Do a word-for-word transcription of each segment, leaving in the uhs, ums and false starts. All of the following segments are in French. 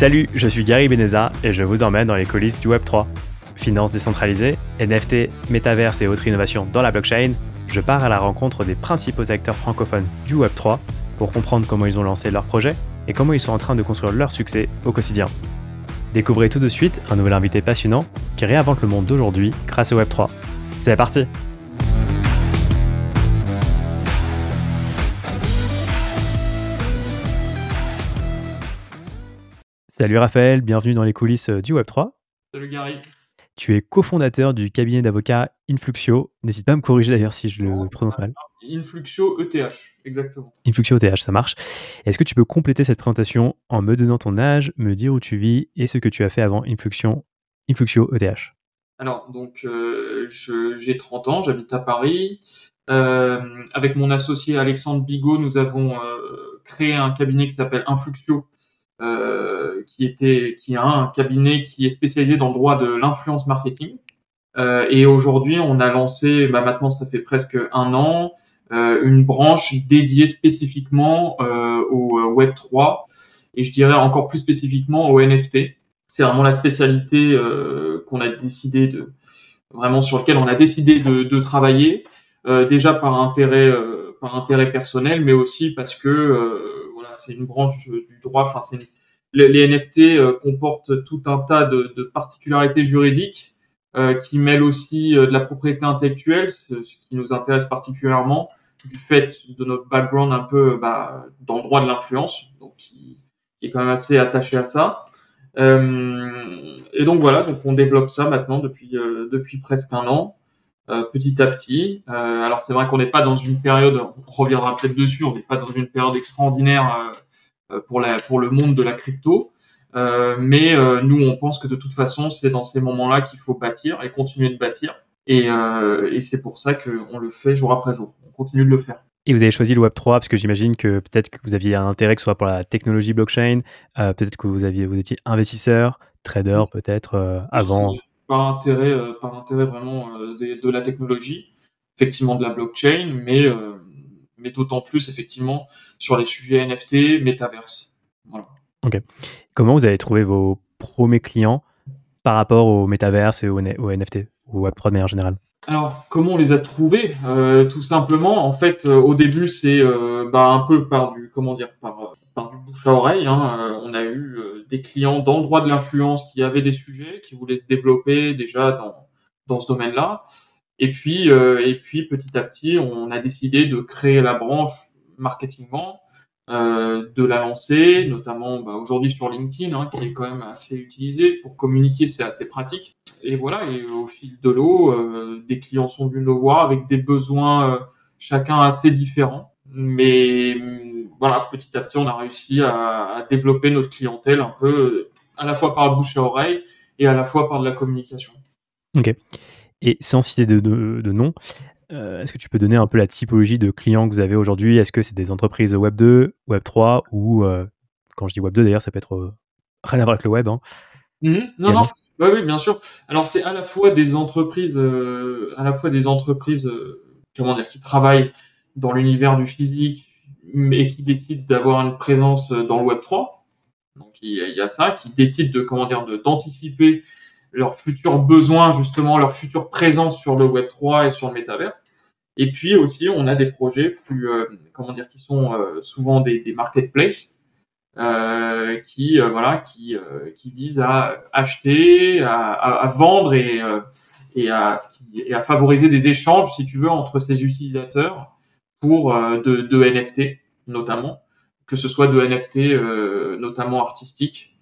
Salut, je suis Gary Beneza et je vous emmène dans les coulisses du web trois. Finances décentralisées, N F T, métaverse et autres innovations dans la blockchain, je pars à la rencontre des principaux acteurs francophones du web trois pour comprendre comment ils ont lancé leurs projets et comment ils sont en train de construire leur succès au quotidien. Découvrez tout de suite un nouvel invité passionnant qui réinvente le monde d'aujourd'hui grâce au web trois. C'est parti! Salut Raphaël, bienvenue dans les coulisses du web trois. Salut Gary. Tu es cofondateur du cabinet d'avocats Influxio. N'hésite pas à me corriger d'ailleurs si je Non, le prononce mal. Influxio E T H, exactement. Influxio E T H, ça marche. Est-ce que tu peux compléter cette présentation en me donnant ton âge, me dire où tu vis et ce que tu as fait avant Influxio, Influxio E T H? Alors, donc, euh, je- j'ai trente ans, j'habite à Paris. Euh, avec mon associé Alexandre Bigot, nous avons euh, créé un cabinet qui s'appelle Influxio, euh, qui était, qui est un cabinet qui est spécialisé dans le droit de l'influence marketing. Euh, et aujourd'hui, on a lancé, bah maintenant ça fait presque un an, euh, une branche dédiée spécifiquement euh, au euh, web trois et je dirais encore plus spécifiquement au N F T. C'est vraiment la spécialité euh, qu'on a décidé de, vraiment sur lequel on a décidé de, de travailler, euh, déjà par intérêt, euh, par intérêt personnel, mais aussi parce que euh, voilà, c'est une branche du droit. Enfin, c'est une- les, les N F T euh, comportent tout un tas de, de particularités juridiques euh, qui mêlent aussi euh, de la propriété intellectuelle, ce, ce qui nous intéresse particulièrement du fait de notre background un peu bah, dans le droit de l'influence, donc qui, qui est quand même assez attaché à ça. Euh, et donc voilà, donc on développe ça maintenant depuis euh, depuis presque un an, euh, petit à petit. Euh, alors c'est vrai qu'on n'est pas dans une période, on reviendra peut-être dessus, on n'est pas dans une période extraordinaire euh, pour la pour le monde de la crypto, euh, mais euh, nous on pense que de toute façon c'est dans ces moments-là qu'il faut bâtir et continuer de bâtir. Et, euh, et c'est pour ça qu'on le fait jour après jour. On continue de le faire. Et vous avez choisi le web trois parce que j'imagine que peut-être que vous aviez un intérêt que ce soit pour la technologie blockchain, euh, peut-être que vous aviez, vous étiez investisseur, trader peut-être euh, Non, c'est avant. par intérêt, euh, par intérêt vraiment euh, des- de, la technologie, effectivement de la blockchain, mais, euh, mais d'autant plus effectivement sur les sujets N F T, métaverse. Voilà. Ok. Comment vous avez trouvé vos premiers clients par rapport au métaverse et au, N- au N F T, au web trois de manière générale? Alors, comment on les a trouvés? Euh, tout simplement, en fait, euh, au début, c'est euh, bah, un peu par du, comment dire, par, euh, par du bouche à oreille. Hein. Euh, on a eu euh, des clients dans le droit de l'influence qui avaient des sujets, qui voulaient se développer déjà dans, dans ce domaine-là. Et puis, euh, et puis petit à petit, on a décidé de créer la branche marketingement, euh, de la lancer, notamment bah, aujourd'hui sur LinkedIn, hein, qui est quand même assez utilisé pour communiquer, c'est assez pratique. Et voilà, et au fil de l'eau, euh, des clients sont venus nous voir avec des besoins euh, chacun assez différents. Mais hum, voilà, petit à petit, on a réussi à, à développer notre clientèle un peu euh, à la fois par le bouche à oreille et à la fois par de la communication. Ok. Et sans citer de, de, de nom, euh, est-ce que tu peux donner un peu la typologie de clients que vous avez aujourd'hui? Est-ce que c'est des entreprises web deux, web trois ou, euh, quand je dis web deux d'ailleurs, ça peut être euh, rien à voir avec le web hein, Mhm. Non, non, également? oui, oui, bien sûr. Alors c'est à la fois des entreprises, euh, à la fois des entreprises, euh, comment dire, qui travaillent dans l'univers du physique, mais qui décident d'avoir une présence euh, dans le web trois. Donc il y a, il y a ça, qui décident de, comment dire, de d'anticiper leurs futurs besoins, justement, leur future présence sur le web trois et sur le métaverse. Et puis aussi, on a des projets plus, euh, comment dire, qui sont euh, souvent des, des marketplaces euh, qui euh, voilà qui euh, qui vise à acheter, à, à, à vendre et euh, et à et à favoriser des échanges, si tu veux, entre ces utilisateurs pour euh, de, de N F T notamment, que ce soit de N F T euh, notamment artistiques.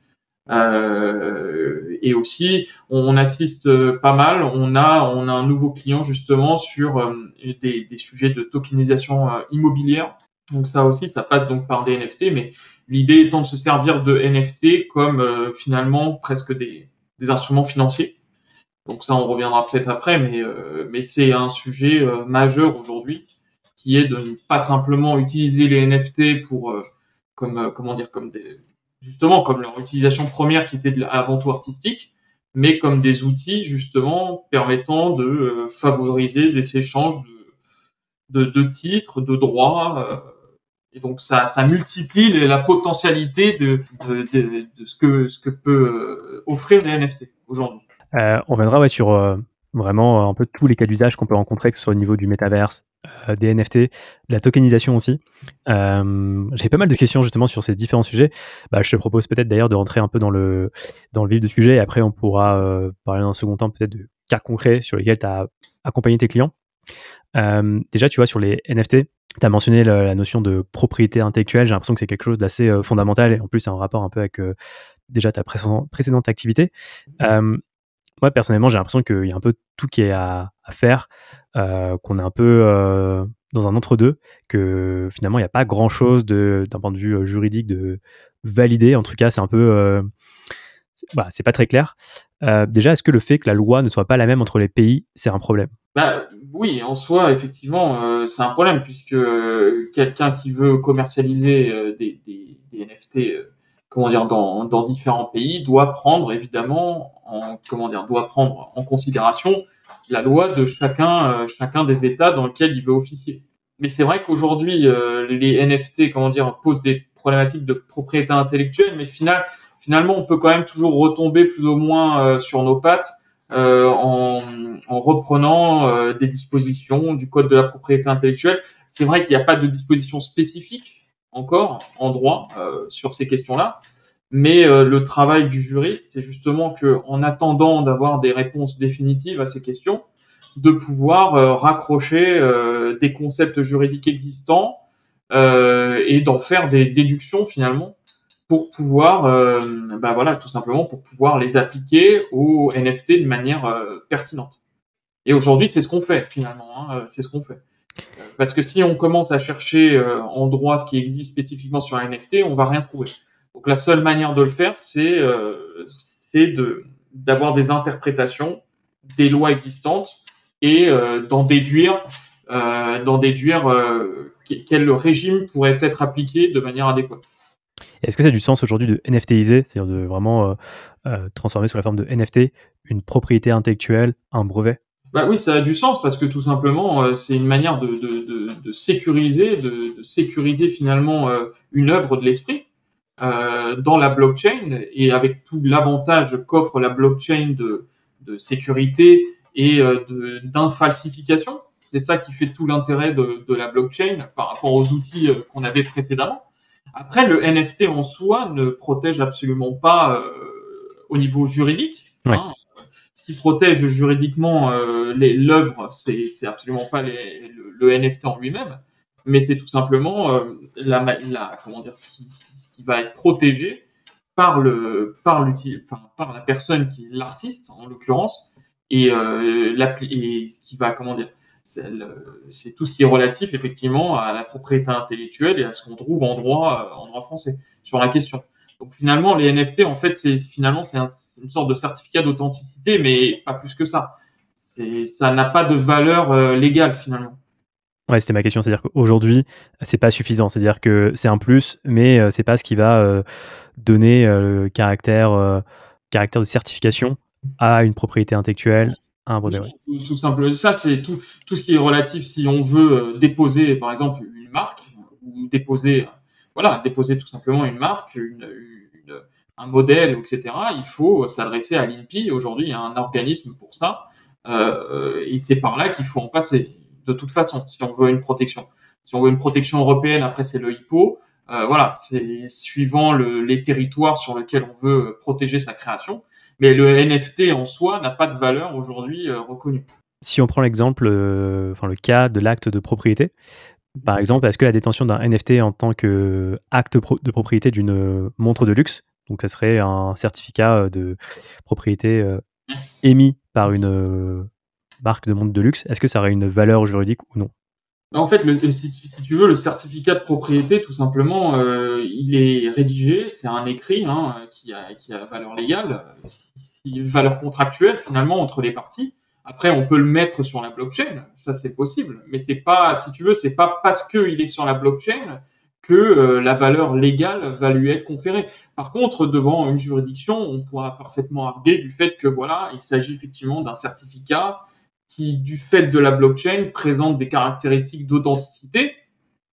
Euh, et aussi, on, on assiste euh, pas mal. On a on a un nouveau client justement sur euh, des, des sujets de tokenisation euh, immobilière. Donc ça aussi, ça passe donc par des N F T, mais l'idée étant de se servir de N F T comme euh, finalement presque des, des instruments financiers. Donc ça, on reviendra peut-être après, mais euh, mais c'est un sujet euh, majeur aujourd'hui, qui est de ne pas simplement utiliser les N F T pour euh, comme euh, comment dire comme des justement comme leur utilisation première qui était de, avant tout artistique, mais comme des outils justement permettant de euh, favoriser des échanges de, de, de titres, de droits. Euh, Et donc ça, ça multiplie la potentialité de, de, de, de ce que ce que peut offrir les N F T aujourd'hui. Euh, on viendra ouais, sur euh, vraiment euh, un peu tous les cas d'usage qu'on peut rencontrer, que ce soit au niveau du métaverse, euh, des N F T, de la tokenisation aussi. Euh, j'ai pas mal de questions justement sur ces différents sujets. Bah, je te propose peut-être d'ailleurs de rentrer un peu dans le, dans le vif du sujet et après on pourra euh, parler dans un second temps peut-être de cas concrets sur lesquels tu as accompagné tes clients. Euh, déjà, tu vois, sur les N F T, tu as mentionné la, la notion de propriété intellectuelle. J'ai l'impression que c'est quelque chose d'assez euh, fondamental et en plus, c'est un rapport un peu avec euh, déjà ta précédente, précédente activité. Euh, moi, personnellement, j'ai l'impression qu'il y a un peu tout qui est à, à faire, euh, qu'on est un peu euh, dans un entre-deux, que finalement, il n'y a pas grand-chose de, d'un point de vue euh, juridique de valider. En tout cas, c'est un peu... Euh, c'est, bah, c'est pas très clair. Euh, déjà, est-ce que le fait que la loi ne soit pas la même entre les pays, c'est un problème ? Bah, oui, en soi, effectivement, euh, c'est un problème puisque euh, quelqu'un qui veut commercialiser euh, des, des, des N F T, euh, comment dire, dans, dans différents pays, doit prendre évidemment en, comment dire, doit prendre en considération la loi de chacun, euh, chacun des États dans lequel il veut officier. Mais c'est vrai qu'aujourd'hui, euh, les N F T, comment dire, posent des problématiques de propriété intellectuelle, mais final, finalement, on peut quand même toujours retomber plus ou moins euh, sur nos pattes. Euh, en, en reprenant euh, des dispositions du code de la propriété intellectuelle. C'est vrai qu'il n'y a pas de disposition spécifique encore en droit euh, sur ces questions-là, mais euh, le travail du juriste, c'est justement que, en attendant d'avoir des réponses définitives à ces questions, de pouvoir euh, raccrocher euh, des concepts juridiques existants euh, et d'en faire des déductions finalement pour pouvoir, euh, bah voilà, tout simplement pour pouvoir les appliquer aux N F T de manière euh, pertinente. Et aujourd'hui, c'est ce qu'on fait finalement, hein, c'est ce qu'on fait. Euh, parce que si on commence à chercher euh, en droit ce qui existe spécifiquement sur un N F T, on va rien trouver. Donc la seule manière de le faire, c'est euh, c'est de d'avoir des interprétations des lois existantes et euh, d'en déduire euh, d'en déduire euh, quel régime pourrait être appliqué de manière adéquate. Est-ce que ça a du sens aujourd'hui de NFTiser, c'est-à-dire de vraiment euh, euh, transformer sous la forme de N F T une propriété intellectuelle, un brevet ? Bah oui, ça a du sens parce que tout simplement, euh, c'est une manière de, de, de, de sécuriser, de, de sécuriser finalement euh, une œuvre de l'esprit euh, dans la blockchain et avec tout l'avantage qu'offre la blockchain de, de sécurité et euh, de, d'infalsification. C'est ça qui fait tout l'intérêt de, de la blockchain par rapport aux outils euh, qu'on avait précédemment. Après, le N F T en soi ne protège absolument pas euh, au niveau juridique. Ouais. Hein. Ce qui protège juridiquement euh, les, l'œuvre, c'est, c'est absolument pas les, le, le N F T en lui-même, mais c'est tout simplement euh, la, la, comment dire, ce qui, ce qui va être protégé par le, par l'util, enfin, par la personne qui est l'artiste en l'occurrence, et, euh, et ce qui va, comment dire, c'est, le, c'est tout ce qui est relatif effectivement à la propriété intellectuelle et à ce qu'on trouve en droit, en droit français sur la question. Donc finalement, les N F T, en fait, c'est finalement c'est, un, c'est une sorte de certificat d'authenticité, mais pas plus que ça. C'est, ça n'a pas de valeur euh, légale finalement. Ouais, c'était ma question. C'est-à-dire qu'aujourd'hui, c'est pas suffisant. C'est-à-dire que c'est un plus, mais euh, c'est pas ce qui va euh, donner euh, le caractère, euh, caractère de certification à une propriété intellectuelle, à un brevet. Oui, tout, tout simple. Ça, c'est tout, tout ce qui est relatif. Si on veut euh, déposer, par exemple, une marque ou déposer, voilà, déposer tout simplement une marque, une, une, un modèle, et cetera. Il faut s'adresser à l'I N P I. Aujourd'hui, il y a un organisme pour ça, euh, et c'est par là qu'il faut en passer. De toute façon, si on veut une protection, si on veut une protection européenne, après c'est le hippo. Euh, voilà, c'est suivant le, les territoires sur lesquels on veut protéger sa création. Mais le N F T en soi n'a pas de valeur aujourd'hui euh, reconnue. Si on prend l'exemple, euh, enfin le cas de l'acte de propriété, par exemple, est-ce que la détention d'un N F T en tant qu'acte pro- de propriété d'une montre de luxe, donc ça serait un certificat de propriété euh, émis par une euh, marque de montre de luxe, est-ce que ça aurait une valeur juridique ou non ? En fait, le, si, si tu veux, le certificat de propriété, tout simplement, euh, il est rédigé, c'est un écrit hein, qui, a, qui a valeur légale, qui, valeur contractuelle finalement entre les parties. Après, on peut le mettre sur la blockchain, ça c'est possible, mais c'est pas, si tu veux, c'est pas parce qu'il est sur la blockchain que euh, la valeur légale va lui être conférée. Par contre, devant une juridiction, on pourra parfaitement arguer du fait que voilà, il s'agit effectivement d'un certificat qui, du fait de la blockchain, présente des caractéristiques d'authenticité, ce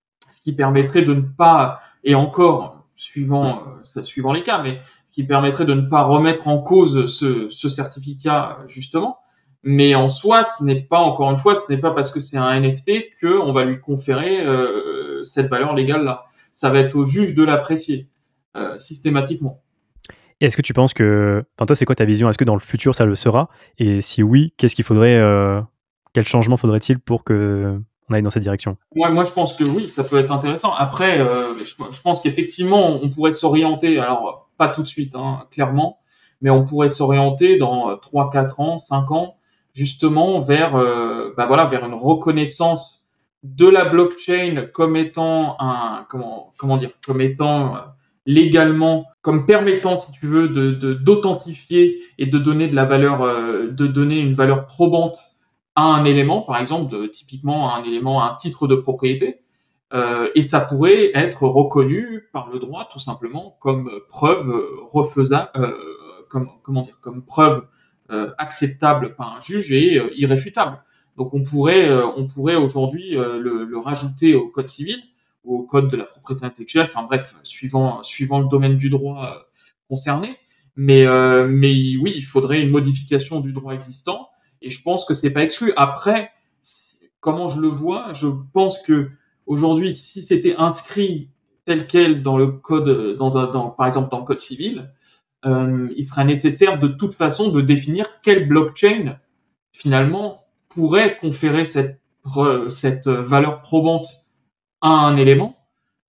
qui permettrait de ne pas, et encore suivant euh, suivant les cas, mais ce qui permettrait de ne pas remettre en cause ce, ce certificat justement. Mais en soi, ce n'est pas, encore une fois, ce n'est pas parce que c'est un N F T que on va lui conférer euh, cette valeur légale là. Ça va être au juge de l'apprécier euh, systématiquement. Et est-ce que tu penses que, enfin toi, c'est quoi ta vision? Est-ce que dans le futur ça le sera? Et si oui, qu'est-ce qu'il faudrait, euh, quel changement faudrait-il pour que on aille dans cette direction? Ouais, moi je pense que oui, ça peut être intéressant. Après, euh, je, je pense qu'effectivement, on pourrait s'orienter, alors pas tout de suite, hein, clairement, mais on pourrait s'orienter dans trois, quatre ans, cinq ans, justement vers, euh, bah voilà, vers une reconnaissance de la blockchain comme étant un, comment, comment dire, comme étant euh, légalement, comme permettant, si tu veux, de, de d'authentifier et de donner de la valeur, euh, de donner une valeur probante à un élément, par exemple, de, typiquement un élément, un titre de propriété, euh, et ça pourrait être reconnu par le droit tout simplement comme preuve refaisable, euh, comme comment dire, comme preuve euh, acceptable par un juge et euh, irréfutable. Donc on pourrait, euh, on pourrait aujourd'hui euh, le, le rajouter au code civil ou au code de la propriété intellectuelle, enfin bref, suivant suivant le domaine du droit euh, concerné. Mais euh, mais oui, il faudrait une modification du droit existant. Et je pense que c'est pas exclu. Après, comment je le vois, je pense que aujourd'hui, si c'était inscrit tel quel dans le code, dans un, dans, par exemple dans le code civil, euh, il serait nécessaire de toute façon de définir quelle blockchain finalement pourrait conférer cette cette valeur probante à un élément.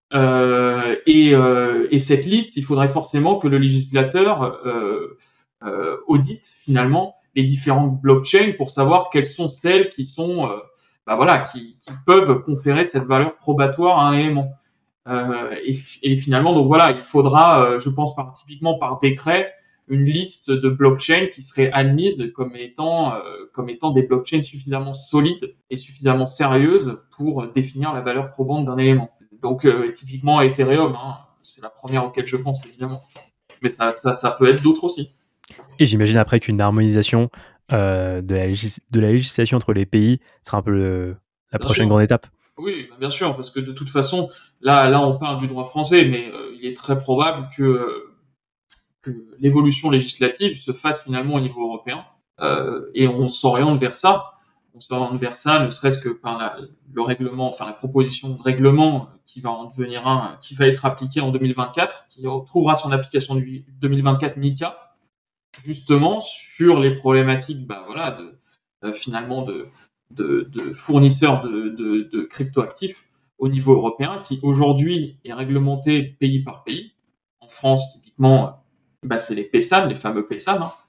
Euh, et, euh, et cette liste, il faudrait forcément que le législateur euh, euh, audite finalement les différentes blockchains pour savoir quelles sont celles qui sont, euh, bah voilà, qui, qui peuvent conférer cette valeur probatoire à un élément. Euh, et, et finalement, donc voilà, il faudra, euh, je pense, par, typiquement par décret, une liste de blockchains qui seraient admises comme étant, euh, comme étant des blockchains suffisamment solides et suffisamment sérieuses pour définir la valeur probante d'un élément. Donc, euh, typiquement Ethereum, hein, c'est la première auquel je pense, évidemment. Mais ça, ça, ça peut être d'autres aussi. Et j'imagine après qu'une harmonisation euh, de, la légis- de la législation entre les pays sera un peu le- la Bien prochaine sûr. grande étape. Oui, bien sûr, parce que de toute façon, là, là, on parle du droit français, mais euh, il est très probable que, que l'évolution législative se fasse finalement au niveau européen, euh, et on s'oriente vers ça. On s'oriente vers ça, ne serait-ce que par la, le règlement, enfin la proposition de règlement qui va en devenir un, qui va être appliqué en deux mille vingt-quatre, qui trouvera son application du deux mille vingt-quatre MiCA, justement sur les problématiques, bah voilà, de euh, finalement de De, de fournisseurs de, de, de cryptoactifs au niveau européen, qui aujourd'hui est réglementé pays par pays. En France, typiquement, bah, c'est les P S A M, les fameux P S A M. Hein.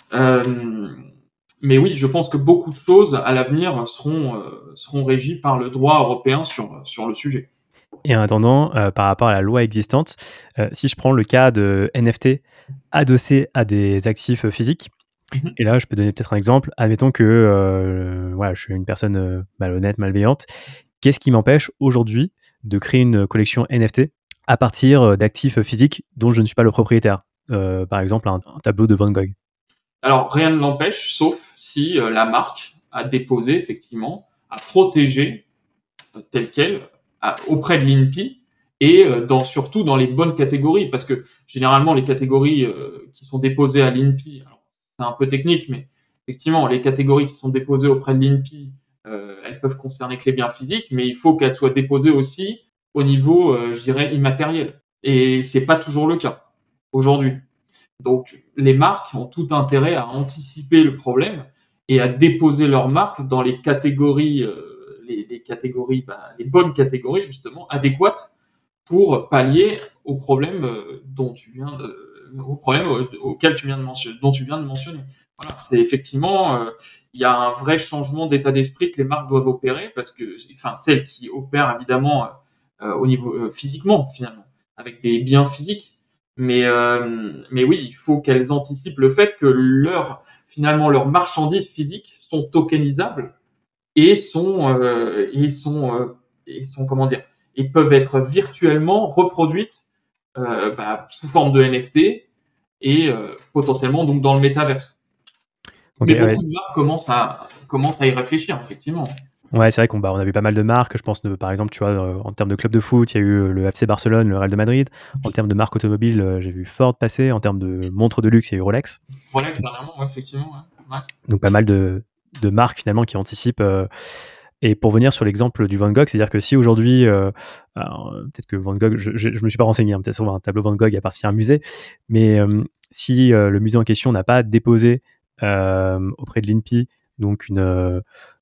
Euh, mais oui, je pense que beaucoup de choses à l'avenir seront, euh, seront régies par le droit européen sur, sur le sujet. Et en attendant, euh, par rapport à la loi existante, euh, si je prends le cas de N F T adossés à des actifs physiques, Mhm. et là je peux donner peut-être un exemple, admettons que euh, voilà, je suis une personne euh, malhonnête, malveillante, qu'est-ce qui m'empêche aujourd'hui de créer une collection N F T à partir d'actifs physiques dont je ne suis pas le propriétaire? Euh, par exemple, un, un tableau de Van Gogh. Alors, rien ne l'empêche, sauf si euh, la marque a déposé, effectivement, a protégé euh, tel quel à, auprès de l'I N P I et euh, dans, surtout dans les bonnes catégories, parce que généralement, les catégories euh, qui sont déposées à l'I N P I, alors, c'est un peu technique, mais effectivement, les catégories qui sont déposées auprès de l'I N P I, euh, elles peuvent concerner que les biens physiques, mais il faut qu'elles soient déposées aussi au niveau, euh, je dirais, immatériel. Et c'est pas toujours le cas aujourd'hui. Donc, les marques ont tout intérêt à anticiper le problème et à déposer leur marque dans les catégories, euh, les, les catégories, bah, les bonnes catégories justement adéquates pour pallier au problème euh, dont tu viens de, au problème au, auquel tu viens de mentionner, dont tu viens de mentionner. Voilà, c'est effectivement, euh, il y a un vrai changement d'état d'esprit que les marques doivent opérer parce que, enfin, celles qui opèrent évidemment euh, au niveau euh, physiquement finalement, avec des biens physiques. Mais, euh, mais oui, il faut qu'elles anticipent le fait que leur, finalement, leurs marchandises physiques sont tokenisables et sont, euh, et sont, euh, et sont, comment dire, et peuvent être virtuellement reproduites euh, bah, sous forme de N F T et euh, potentiellement donc dans le métaverse. Ok, Mais ouais. beaucoup de marques commencent à, commencent à y réfléchir, effectivement. Ouais, c'est vrai qu'on bah, on avait pas mal de marques. Je pense, de, par exemple, tu vois, euh, en termes de club de foot, il y a eu le F C Barcelone, le Real de Madrid. En termes de marque automobile, euh, j'ai vu Ford passer. En termes de montres de luxe, il y a eu Rolex. Rolex, dernièrement, ouais, effectivement. Ouais. Ouais. Donc pas mal de, de marques finalement qui anticipent. euh, Et pour venir sur l'exemple du Van Gogh, c'est-à-dire que si aujourd'hui, euh, alors, euh, peut-être que Van Gogh, je ne me suis pas renseigné, hein, peut-être sur un tableau Van Gogh appartient à un musée, mais euh, si euh, le musée en question n'a pas déposé euh, auprès de l'I N P I donc une, euh,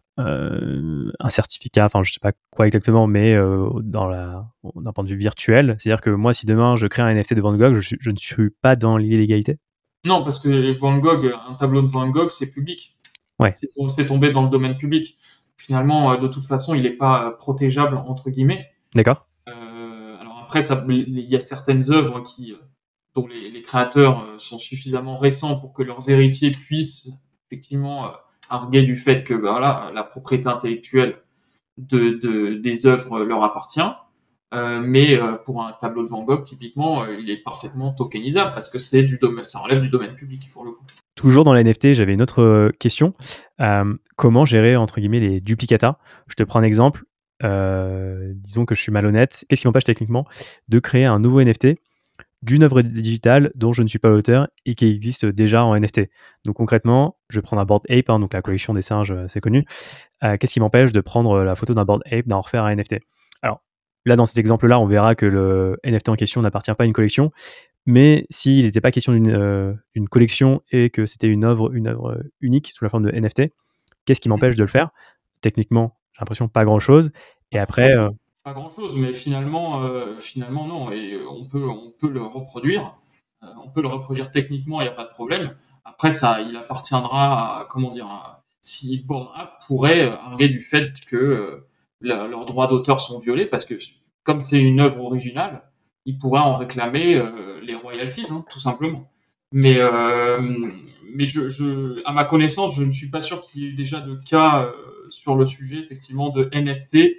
euh, un certificat, enfin je sais pas quoi exactement, mais euh, dans la, d'un point de vue virtuel, c'est-à-dire que moi, si demain je crée un N F T de Van Gogh, je, je ne suis pas dans l'illégalité. Non, parce que Van Gogh, un tableau de Van Gogh, c'est public. Ouais, C'est, c'est tombé dans le domaine public. Finalement, euh, de toute façon, il n'est pas euh, protégeable, entre guillemets. d'accord. Euh, alors après, ça, il y a certaines œuvres qui, euh, dont les, les créateurs euh, sont suffisamment récents pour que leurs héritiers puissent effectivement euh, arguer du fait que bah, voilà, la propriété intellectuelle de, de, des œuvres leur appartient. Euh, mais euh, pour un tableau de Van Gogh, typiquement, euh, il est parfaitement tokenisable parce que c'est du domaine, ça relève du domaine public pour le coup. Toujours dans la N F T, j'avais une autre euh, question. Euh, comment gérer, entre guillemets, les duplicata? Je te prends un exemple. Euh, disons que je suis malhonnête. Qu'est-ce qui m'empêche techniquement de créer un nouveau N F T d'une œuvre digitale dont je ne suis pas l'auteur et qui existe déjà en N F T? Donc concrètement, je vais prendre un Bored Ape, hein, donc la collection des singes, euh, c'est connu. Euh, qu'est-ce qui m'empêche de prendre la photo d'un Bored Ape, d'en refaire un N F T? Alors là, dans cet exemple-là, on verra que le N F T en question n'appartient pas à une collection. Mais s'il n'était pas question d'une euh, une collection et que c'était une œuvre, une œuvre unique sous la forme de N F T, qu'est-ce qui m'empêche de le faire? Techniquement, j'ai l'impression pas grand-chose. Et après, euh, Pas grand-chose, mais finalement, euh, finalement non. Et euh, on peut, on peut le reproduire. Euh, on peut le reproduire techniquement, il n'y a pas de problème. Après, ça, il appartiendra à, comment dire, à, si Bored Ape pourrait arguer du fait que euh, la- leurs droits d'auteur sont violés, parce que comme c'est une œuvre originale, ils pourraient en réclamer euh, les royalties, hein, tout simplement. Mais, euh, mais je, je, à ma connaissance, je ne suis pas sûr qu'il y ait eu déjà de cas euh, sur le sujet, effectivement, de N F T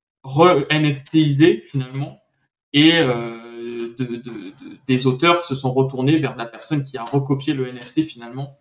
re-N F T-isé finalement et euh, de, de, de, des auteurs qui se sont retournés vers la personne qui a recopié le N F T finalement,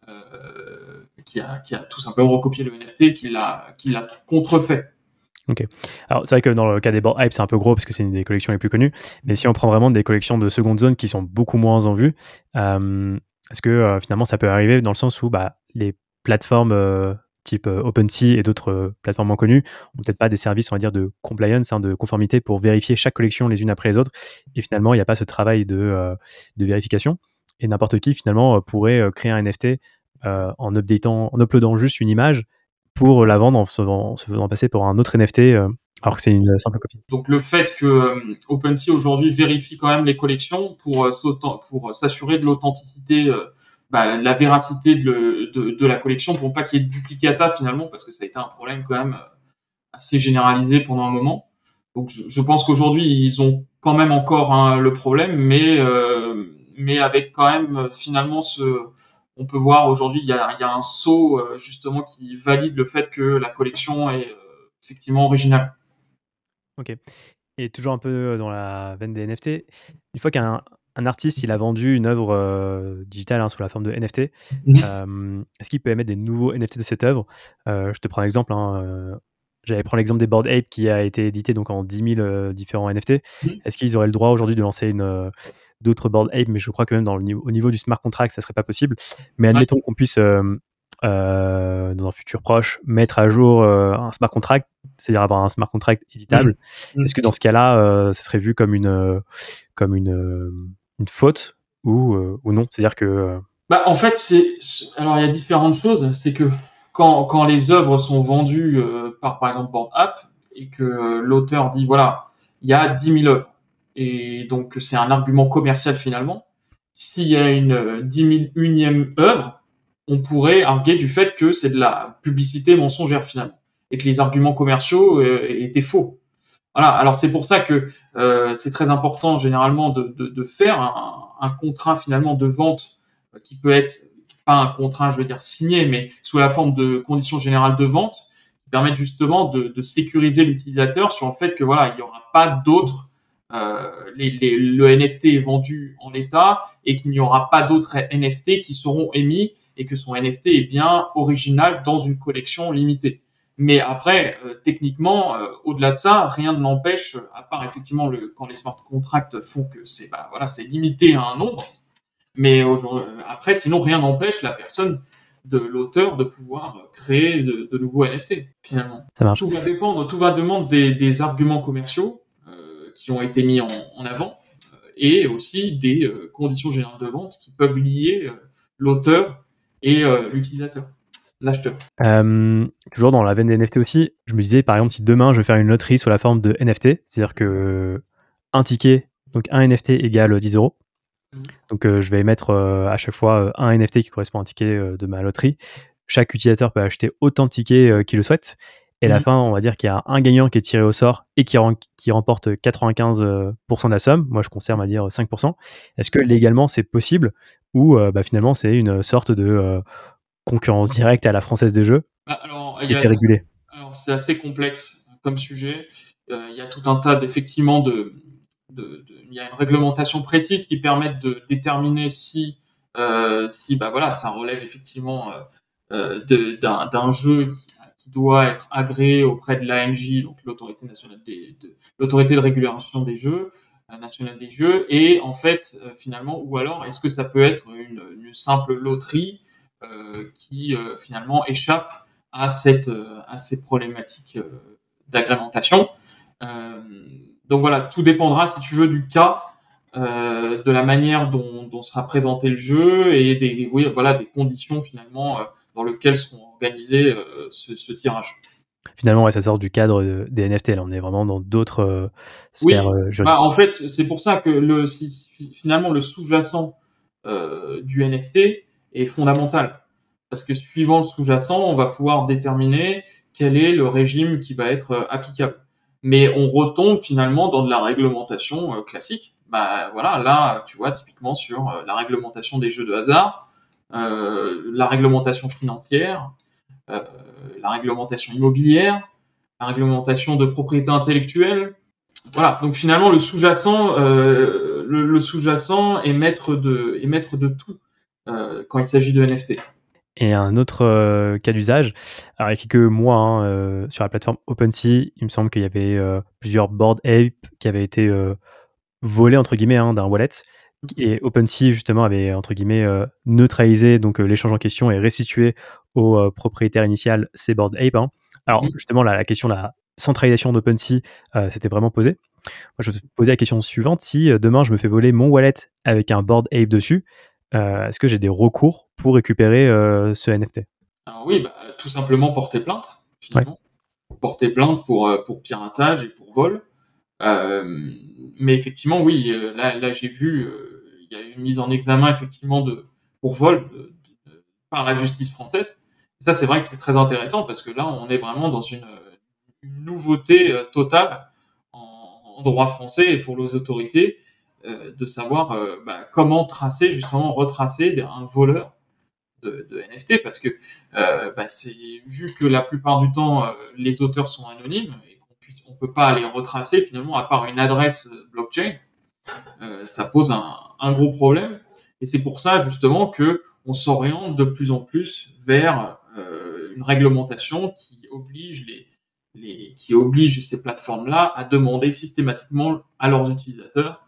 euh, qui, a, qui a tout simplement recopié le N F T et qui l'a, qui l'a contrefait. ok. Alors c'est vrai que dans le cas des Bored Ape, c'est un peu gros parce que c'est une des collections les plus connues. Mais si on prend vraiment des collections de seconde zone qui sont beaucoup moins en vue, euh, est-ce que euh, finalement ça peut arriver dans le sens où bah, les plateformes euh, type euh, OpenSea et d'autres euh, plateformes moins connues ont peut-être pas des services, on va dire, de compliance, hein, de conformité pour vérifier chaque collection les unes après les autres. Et finalement, il n'y a pas ce travail de, euh, de vérification. Et n'importe qui finalement euh, pourrait euh, créer un N F T euh, en updatant, en uploadant juste une image pour la vendre en se, en se faisant passer pour un autre N F T euh, alors que c'est une simple copie. Donc le fait que euh, OpenSea aujourd'hui vérifie quand même les collections pour, euh, pour s'assurer de l'authenticité, euh, bah, la véracité de, le, de, de la collection pour pas qu'il y ait de duplicata finalement, parce que ça a été un problème quand même assez généralisé pendant un moment. Donc je, je pense qu'aujourd'hui ils ont quand même encore hein, le problème, mais euh, mais avec quand même finalement ce, on peut voir aujourd'hui il y a, il y a un sceau euh, justement qui valide le fait que la collection est euh, effectivement originale. Ok. Et toujours un peu dans la veine des N F T, une fois qu'un un artiste il a vendu une œuvre euh, digitale hein, sous la forme de N F T, euh, est-ce qu'il peut émettre des nouveaux N F T de cette œuvre? euh, Je te prends un exemple. Hein, euh, J'avais pris l'exemple des Bored Ape qui a été édité donc en dix mille euh, différents N F T. Est-ce qu'ils auraient le droit aujourd'hui de lancer une, euh, d'autres Bored Ape? Mais je crois que même dans le niveau, au niveau du smart contract, ça serait pas possible. Mais Ouais. admettons qu'on puisse, euh, euh, dans un futur proche, mettre à jour euh, un smart contract, c'est-à-dire avoir un smart contract éditable. Mmh. Est-ce que dans ce cas-là, euh, ça serait vu comme une, euh, comme une, euh, une faute ou, euh, ou non? C'est-à-dire que... euh, Bah, en fait, c'est alors il y a différentes choses. C'est que quand quand les œuvres sont vendues euh, par par exemple Bored Ape et que euh, l'auteur dit voilà il y a dix mille œuvres et donc c'est un argument commercial finalement. S'il y a une euh, dix mille unième œuvre, on pourrait arguer du fait que c'est de la publicité mensongère finalement et que les arguments commerciaux euh, étaient faux. Voilà. Alors c'est pour ça que euh, c'est très important généralement de de, de faire un, un contrat finalement de vente qui peut être pas un contrat, je veux dire signé, mais sous la forme de conditions générales de vente, qui permettent justement de, de sécuriser l'utilisateur sur le fait que voilà, il n'y aura pas d'autres, euh, les, les, le N F T est vendu en l'état et qu'il n'y aura pas d'autres N F T qui seront émis et que son N F T est bien original dans une collection limitée. Mais après, euh, techniquement, euh, au-delà de ça, rien ne l'empêche, à part effectivement le, quand les smart contracts font que c'est bah, voilà, c'est limité à un nombre. Mais après, sinon, rien n'empêche la personne de l'auteur de pouvoir créer de, de nouveaux N F T, finalement. Ça marche. Tout va dépendre, tout va dépendre des, des arguments commerciaux euh, qui ont été mis en, en avant euh, et aussi des euh, conditions générales de vente qui peuvent lier euh, l'auteur et euh, l'utilisateur, l'acheteur. Euh, toujours dans la veine des N F T aussi, je me disais, par exemple, si demain je veux faire une loterie sous la forme de N F T, c'est-à-dire que un ticket, donc un N F T égale dix euros. Donc, euh, je vais émettre euh, à chaque fois euh, un N F T qui correspond à un ticket euh, de ma loterie. Chaque utilisateur peut acheter autant de tickets euh, qu'il le souhaite. Et à la Mhm. fin, on va dire qu'il y a un gagnant qui est tiré au sort et qui, ren- qui remporte quatre-vingt-quinze pour cent de la somme. Moi, je conserve, on va dire, cinq pour cent. Est-ce que légalement, c'est possible ou euh, bah, finalement, c'est une sorte de euh, concurrence directe à la française des jeux Bah, alors, il et y a c'est régulé? Alors, c'est assez complexe comme sujet. Euh, il y a tout un tas d'effectivement de, de, de, il y a une réglementation précise qui permet de déterminer si, euh, si, bah voilà, ça relève effectivement euh, euh, de- d'un, d'un jeu qui, qui doit être agréé auprès de l'A N J, donc l'autorité nationale des, de, l'autorité de régulation des jeux, euh, nationale des jeux, et en fait, euh, finalement, ou alors, est-ce que ça peut être une, une simple loterie euh, qui euh, finalement échappe à cette euh, à ces problématiques euh, d'agrémentation. Euh, donc voilà, tout dépendra, si tu veux, du cas, euh, de la manière dont, dont sera présenté le jeu et des oui voilà des conditions finalement euh, dans lesquelles seront organisés euh, ce, ce tirage. Finalement, ouais, ça sort du cadre euh, des N F T. Là, on est vraiment dans d'autres euh, sphères Oui, euh, bah juridiques. en fait c'est pour ça que le si, finalement le sous-jacent euh, du N F T est fondamental parce que suivant le sous-jacent, on va pouvoir déterminer quel est le régime qui va être euh, applicable. Mais on retombe finalement dans de la réglementation euh, classique. Bah voilà, là tu vois typiquement sur euh, la réglementation des jeux de hasard, euh, la réglementation financière, euh, la réglementation immobilière, la réglementation de propriété intellectuelle. Voilà, donc finalement le sous-jacent, euh, le, le sous-jacent est maître de, est maître de tout euh, quand il s'agit de N F T. Et un autre euh, cas d'usage, alors il y a quelques mois, hein, euh, sur la plateforme OpenSea, il me semble qu'il y avait euh, plusieurs Bored Ape qui avaient été euh, volés entre guillemets hein, d'un wallet. Et OpenSea justement avait entre guillemets euh, neutralisé donc euh, l'échange en question et restitué au euh, propriétaire initial ces Bored Ape. Hein. Alors Mhm. justement la, la question de la centralisation d'OpenSea euh, s'était vraiment posée. Moi, je vais te poser la question suivante. Si euh, demain je me fais voler mon wallet avec un Bored Ape dessus, euh, est-ce que j'ai des recours pour récupérer euh, ce N F T? Alors oui, bah, tout simplement porter plainte, Ouais. finalement. Porter plainte pour, euh, pour piratage et pour vol. Euh, mais effectivement, oui, euh, là, là j'ai vu, euh, il y a une mise en examen effectivement de pour vol de- de- par la justice française. Ça, c'est vrai que c'est très intéressant parce que là, on est vraiment dans une, une nouveauté euh, totale en, en droit français et pour les autorités euh, de savoir euh, bah, comment tracer justement retracer un voleur de, de N F T parce que euh, bah, c'est vu que la plupart du temps euh, les auteurs sont anonymes et qu'on puisse on peut pas les retracer finalement à part une adresse blockchain, euh, ça pose un, un gros problème et c'est pour ça justement que on s'oriente de plus en plus vers euh, une réglementation qui oblige les, les qui oblige ces plateformes là à demander systématiquement à leurs utilisateurs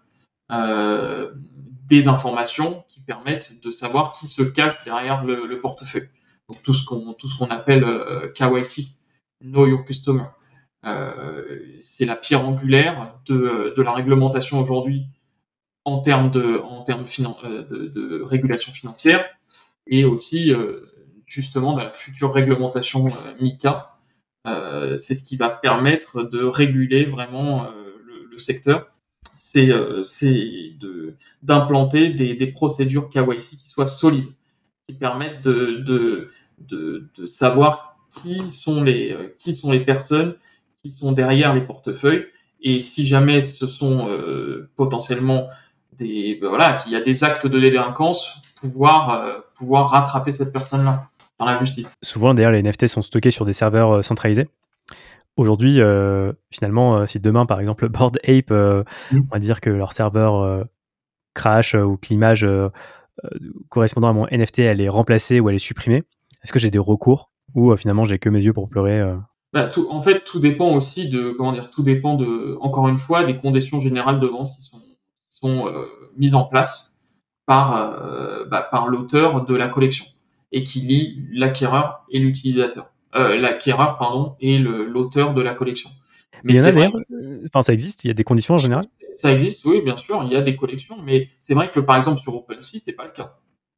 euh, des informations qui permettent de savoir qui se cache derrière le, le portefeuille. Donc tout ce qu'on tout ce qu'on appelle euh, K Y C, Know Your Customer. Euh, c'est la pierre angulaire de, de la réglementation aujourd'hui en termes de en termes finan- euh, de, de régulation financière et aussi euh, justement de la future réglementation euh, MiCA. Euh, c'est ce qui va permettre de réguler vraiment euh, le, le secteur c'est euh, c'est de d'implanter des, des procédures K Y C qui soient solides, qui permettent de de de, de savoir qui sont les euh, qui sont les personnes qui sont derrière les portefeuilles et si jamais ce sont euh, potentiellement des ben voilà qu'il y a des actes de délinquance pouvoir euh, pouvoir rattraper cette personne-là par la justice. Souvent, d'ailleurs, les N F T sont stockés sur des serveurs euh, centralisés. Aujourd'hui, euh, finalement, euh, si demain, par exemple, Bored Ape, euh, Mm. on va dire que leur serveur euh, crash euh, ou que l'image euh, euh, correspondant à mon N F T, elle est remplacée ou elle est supprimée, est-ce que j'ai des recours ou euh, finalement j'ai que mes yeux pour pleurer euh Bah, tout, en fait, tout dépend aussi de, comment dire, tout dépend de, encore une fois, des conditions générales de vente qui sont, qui sont euh, mises en place par, euh, bah, par l'auteur de la collection et qui lie l'acquéreur et l'utilisateur, euh, l'acquéreur pardon et le, l'auteur de la collection. Mais Mais il y en c'est a vrai d'ailleurs, euh, enfin ça existe, il y a des conditions en général? que ça existe, oui, bien sûr, il y a des collections, mais c'est vrai que par exemple sur OpenSea, c'est pas le cas.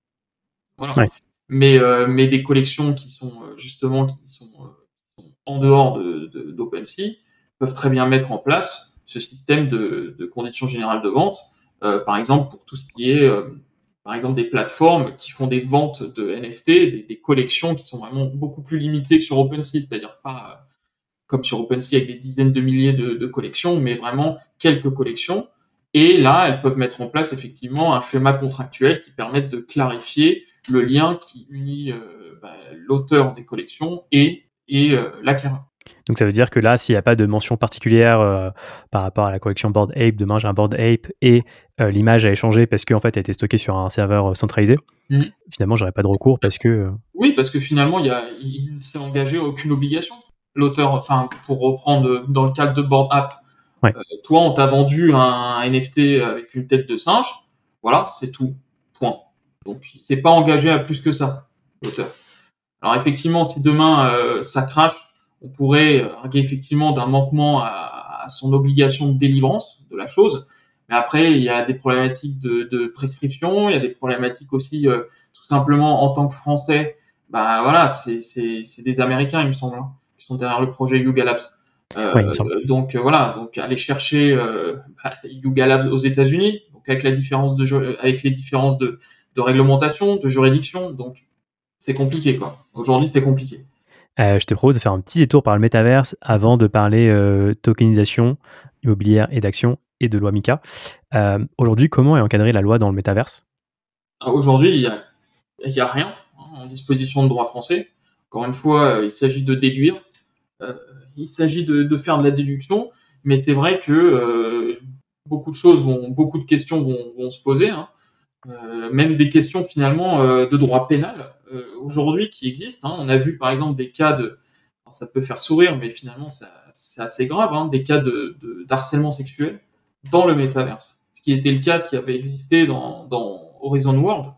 Voilà. Ouais. Mais, euh, mais des collections qui sont euh, justement qui sont, euh, en dehors de, de, d'OpenSea peuvent très bien mettre en place ce système de, de conditions générales de vente. Euh, par exemple, pour tout ce qui est, euh, par exemple, des plateformes qui font des ventes de N F T, des, des collections qui sont vraiment beaucoup plus limitées que sur OpenSea, c'est-à-dire pas euh, comme sur OpenSea avec des dizaines de milliers de, de collections, mais vraiment quelques collections. Et là, elles peuvent mettre en place effectivement un schéma contractuel qui permette de clarifier le lien qui unit euh, bah, l'auteur des collections et, et euh, l'acquéreur. Donc ça veut dire que là, s'il n'y a pas de mention particulière euh, par rapport à la collection Bored Ape, demain j'ai un Bored Ape et euh, l'image a échangé parce qu'en fait elle était stockée sur un serveur euh, centralisé, Mmh. finalement j'aurais pas de recours parce que... euh, Oui, parce que finalement, il, y a, il ne s'est engagé à aucune obligation. L'auteur, enfin, pour reprendre dans le cadre de Bored Ape, Ouais. euh, toi, on t'a vendu un N F T avec une tête de singe, voilà, c'est tout, point. Donc, il s'est pas engagé à plus que ça, l'auteur. Alors, effectivement, si demain euh, ça crache, on pourrait arguer effectivement d'un manquement à, à son obligation de délivrance de la chose. Mais après, il y a des problématiques de, de prescription, il y a des problématiques aussi, euh, tout simplement en tant que Français. Bah voilà, c'est c'est c'est des Américains, il me semble, hein, qui sont derrière le projet Yuga Labs. Euh, Ouais, il me semble. donc euh, voilà, donc aller chercher euh, bah, Yuga Labs aux États-Unis, donc avec la différence de ju- avec les différences de de réglementation, de juridiction, donc c'est compliqué quoi. Aujourd'hui, c'est compliqué. Euh, je te propose de faire un petit détour par le métaverse avant de parler euh, tokenisation immobilière et d'actions et de loi MiCA. Euh, Aujourd'hui, comment est encadrée la loi dans le métaverse? Alors, aujourd'hui, il y a il y a rien hein, en disposition de droit français. Encore une fois, euh, il s'agit de déduire, euh, il s'agit de, de faire de la déduction, mais c'est vrai que euh, beaucoup de choses vont, beaucoup de questions vont, vont se poser, hein. Euh, même des questions finalement euh, de droit pénal euh, aujourd'hui qui existent. Hein. On a vu par exemple des cas de, alors, ça peut faire sourire, mais finalement ça- c'est assez grave, hein, des cas de, de d'harcèlement sexuel dans le métaverse. Ce qui était le cas, ce qui avait existé dans, dans Horizon World.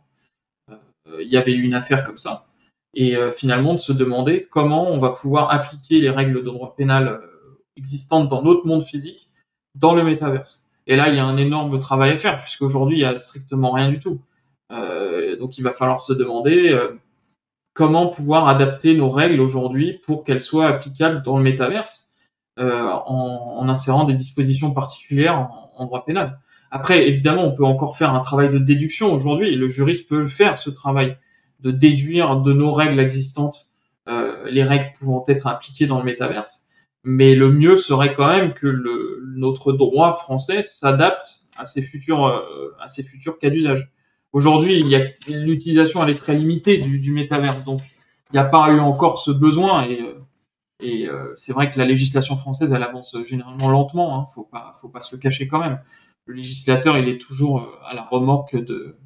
Euh, il y avait eu une affaire comme ça. Et euh, finalement de se demander comment on va pouvoir appliquer les règles de droit pénal euh, existantes dans notre monde physique dans le métaverse. Et là, il y a un énorme travail à faire, puisqu'aujourd'hui, il y a strictement rien du tout. Euh, donc, il va falloir se demander euh, comment pouvoir adapter nos règles aujourd'hui pour qu'elles soient applicables dans le métaverse, euh, en, en insérant des dispositions particulières en, en droit pénal. Après, évidemment, on peut encore faire un travail de déduction aujourd'hui, et le juriste peut le faire, ce travail, de déduire de nos règles existantes euh, les règles pouvant être appliquées dans le métaverse. Mais le mieux serait quand même que le, notre droit français s'adapte à ces futurs, euh, à ces futurs cas d'usage. Aujourd'hui, il y a l'utilisation elle est très limitée du, du métaverse, donc il n'y a pas eu encore ce besoin et euh, et euh, c'est vrai que la législation française, elle avance généralement lentement. Hein, faut pas, faut pas se le cacher quand même. Le législateur, il est toujours euh, à la remorque de,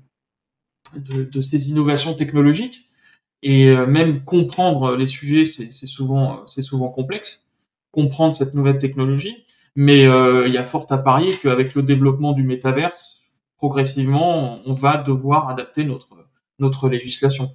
de, de ces innovations technologiques. Et euh, même comprendre les sujets, c'est c'est souvent, euh, c'est souvent complexe. Comprendre cette nouvelle technologie. Mais euh, il y a fort à parier qu'avec le développement du métaverse, progressivement, on va devoir adapter notre, notre législation.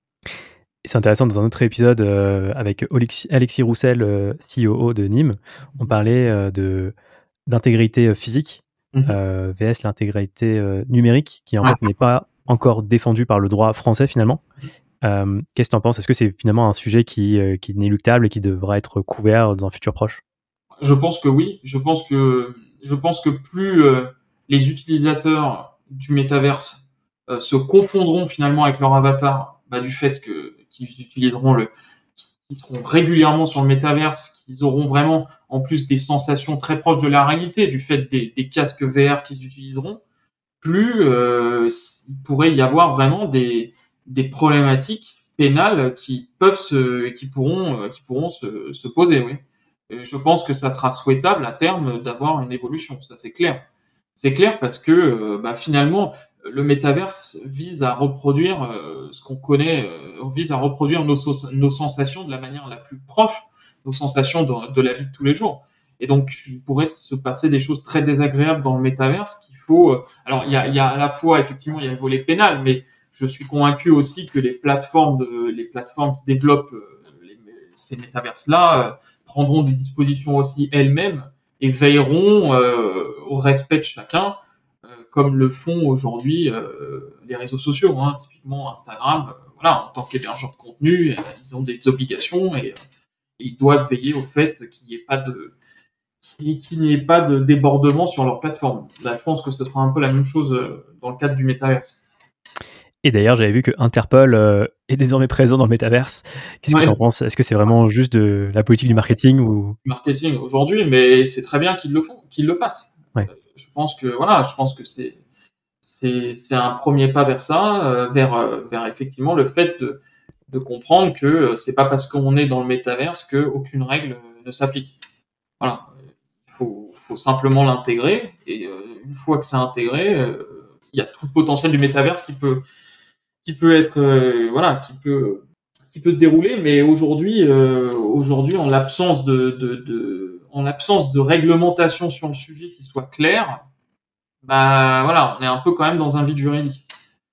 Et c'est intéressant, dans un autre épisode euh, avec Alexis, Alexis Roussel, euh, C O O de Nîmes, on parlait euh, de d'intégrité euh, physique Mhm. euh, vs l'intégrité euh, numérique, qui en Ouais. fait n'est pas encore défendue par le droit français finalement. Euh, Qu'est-ce que tu en penses? Est-ce que c'est finalement un sujet qui, euh, qui est inéluctable et qui devra être couvert dans un futur proche? Je pense que oui. Je pense que je pense que plus euh, les utilisateurs du métaverse euh, se confondront finalement avec leur avatar, bah, du fait que qu'ils utiliseront le, qu'ils seront régulièrement sur le métaverse, qu'ils auront vraiment en plus des sensations très proches de la réalité du fait des, des casques V R qu'ils utiliseront, plus euh, il pourrait y avoir vraiment des des problématiques pénales qui peuvent se qui pourront euh, qui pourront se, se poser, oui. Et je pense que ça sera souhaitable à terme d'avoir une évolution, ça c'est clair. C'est clair parce que euh, bah, finalement le métaverse vise à reproduire euh, ce qu'on connaît, euh, vise à reproduire nos, so- nos sensations de la manière la plus proche nos sensations de, de la vie de tous les jours. Et donc, il pourrait se passer des choses très désagréables dans le métaverse qu'il faut... Euh, alors, il y a, il y a à la fois, effectivement, il y a le volet pénal, mais je suis convaincu aussi que les plateformes, de, les plateformes qui développent euh, les, ces métaverses-là euh, prendront des dispositions aussi elles-mêmes et veilleront euh, au respect de chacun, euh, comme le font aujourd'hui euh, les réseaux sociaux, hein, typiquement Instagram. Euh, voilà, en tant qu'hébergeur de contenu, euh, ils ont des obligations et, euh, ils doivent veiller au fait qu'il n'y ait pas de qu'il n'y ait pas de débordement sur leur plateforme. Là, je pense que ce sera un peu la même chose euh, dans le cadre du métaverse. Et d'ailleurs, j'avais vu que Interpol euh, est désormais présent dans le métaverse. Qu'est-ce Ouais. que tu en penses? Est-ce que c'est vraiment juste de la politique du marketing ou... Marketing aujourd'hui, mais c'est très bien qu'ils le font, qu'ils le fassent. Ouais. Euh, je pense que voilà, je pense que c'est c'est c'est un premier pas vers ça, euh, vers euh, vers effectivement le fait de de comprendre que euh, c'est pas parce qu'on est dans le métaverse que aucune règle euh, ne s'applique. Voilà, il faut faut simplement l'intégrer et euh, une fois que c'est intégré, euh, il y a tout le potentiel du métaverse qui peut qui peut être euh, voilà, qui peut qui peut se dérouler, mais aujourd'hui, euh, aujourd'hui, en l'absence de, de, de, en l'absence de réglementation sur le sujet qui soit claire, bah voilà, on est un peu quand même dans un vide juridique.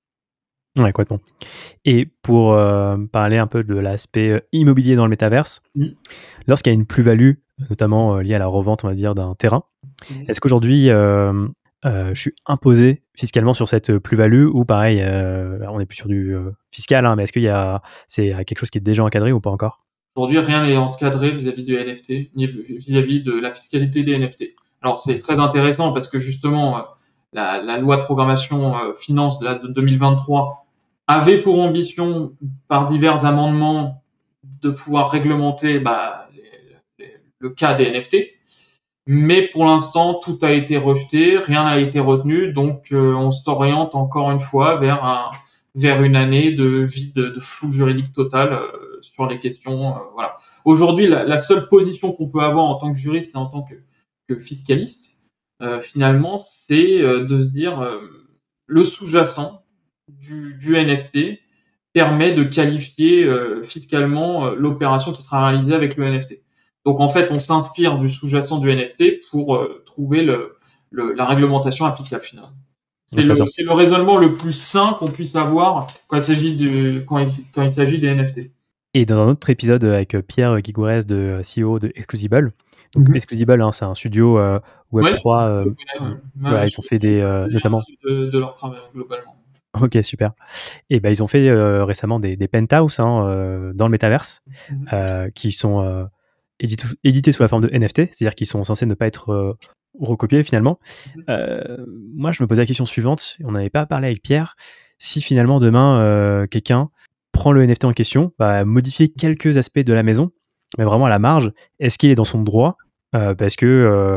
Ouais, complètement. Et pour euh, parler un peu de l'aspect immobilier dans le métaverse, mmh. lorsqu'il y a une plus-value, notamment euh, liée à la revente, on va dire, d'un terrain, mmh. est-ce qu'aujourd'hui, euh, euh, je suis imposé fiscalement sur cette plus-value ou pareil, euh, là, on n'est plus sur du euh, fiscal, hein, mais est-ce qu'il y a, c'est quelque chose qui est déjà encadré ou pas encore? Aujourd'hui, rien n'est encadré vis-à-vis du N F T, ni vis-à-vis de la fiscalité des N F T. Alors c'est très intéressant parce que justement, la, la loi de programmation euh, finance de, la, de deux mille vingt-trois avait pour ambition, par divers amendements, de pouvoir réglementer bah, les, les, le cas des N F T. Mais pour l'instant, tout a été rejeté, rien n'a été retenu, donc euh, on s'oriente encore une fois vers un, vers une année de vide, de flou juridique total euh, sur les questions. Euh, voilà. Aujourd'hui, la, la seule position qu'on peut avoir en tant que juriste et en tant que, que fiscaliste, euh, finalement, c'est euh, de se dire euh, le sous-jacent du, du N F T permet de qualifier euh, fiscalement euh, l'opération qui sera réalisée avec le N F T. Donc en fait, on s'inspire du sous-jacent du N F T pour euh, trouver le, le, la réglementation applicable finalement. C'est le, c'est le raisonnement le plus sain qu'on puisse avoir quand il s'agit de quand il, quand il s'agit des N F T. Et dans un autre épisode avec Pierre Guigourès, de C E O de Exclusible. Donc mm-hmm. Exclusible, hein, c'est un studio euh, Web ouais, trois. Euh, qui, ouais, voilà, ils ont fait des euh, notamment de, de leur travail globalement. Ok, super. Et ben ils ont fait euh, récemment des, des penthouse hein, euh, dans le métaverse mm-hmm. euh, qui sont euh, édités, édités sous la forme de N F T, c'est-à-dire qu'ils sont censés ne pas être euh, recopiés finalement. Mm-hmm. Euh, moi, je me posais la question suivante. On n'avait pas parlé avec Pierre. Si finalement demain euh, quelqu'un prend le N F T en question, va modifier quelques aspects de la maison, mais vraiment à la marge, est-ce qu'il est dans son droit euh, parce que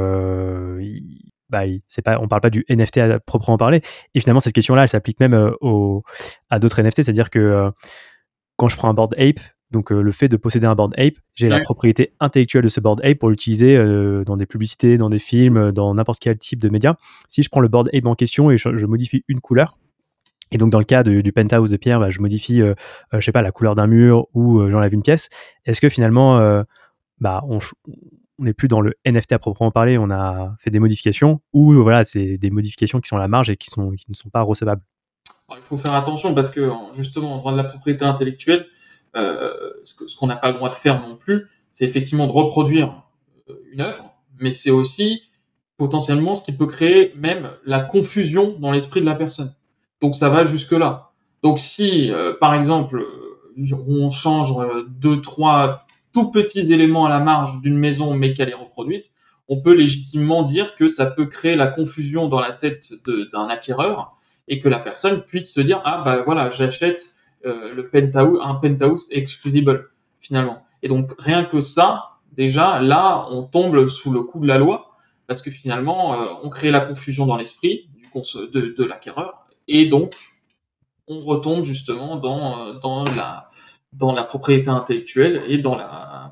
euh, il, bah, c'est pas, on parle pas du N F T à proprement parler. Et finalement, cette question-là, elle s'applique même euh, au, à d'autres N F T, c'est-à-dire que euh, quand je prends un Bored Ape, donc euh, le fait de posséder un Bored Ape, j'ai ouais. la propriété intellectuelle de ce Bored Ape pour l'utiliser euh, dans des publicités, dans des films, dans n'importe quel type de média. Si je prends le Bored Ape en question et je, je modifie une couleur, et donc dans le cas de, du penthouse de Pierre, bah, je modifie, euh, euh, je sais pas, la couleur d'un mur ou euh, j'enlève une pièce. Est-ce que finalement, euh, bah, on, on n'est plus dans le N F T à proprement parler, on a fait des modifications ou voilà, c'est des modifications qui sont à la marge et qui, sont, qui ne sont pas recevables? Alors, il faut faire attention parce que justement, en droit de la propriété intellectuelle, euh, ce qu'on n'a pas le droit de faire non plus, c'est effectivement de reproduire une œuvre, mais c'est aussi potentiellement ce qui peut créer même la confusion dans l'esprit de la personne. Donc ça va jusque-là. Donc si, euh, par exemple, on change deux, trois tout petits éléments à la marge d'une maison, mais qu'elle est reproduite, on peut légitimement dire que ça peut créer la confusion dans la tête de, d'un acquéreur et que la personne puisse se dire « Ah, bah voilà, j'achète euh, le penthouse, un penthouse exclusible, finalement. » Et donc, rien que ça, déjà, là, on tombe sous le coup de la loi parce que finalement, euh, on crée la confusion dans l'esprit du cons- de, de l'acquéreur. Et donc, on retombe justement dans dans la dans la propriété intellectuelle et dans la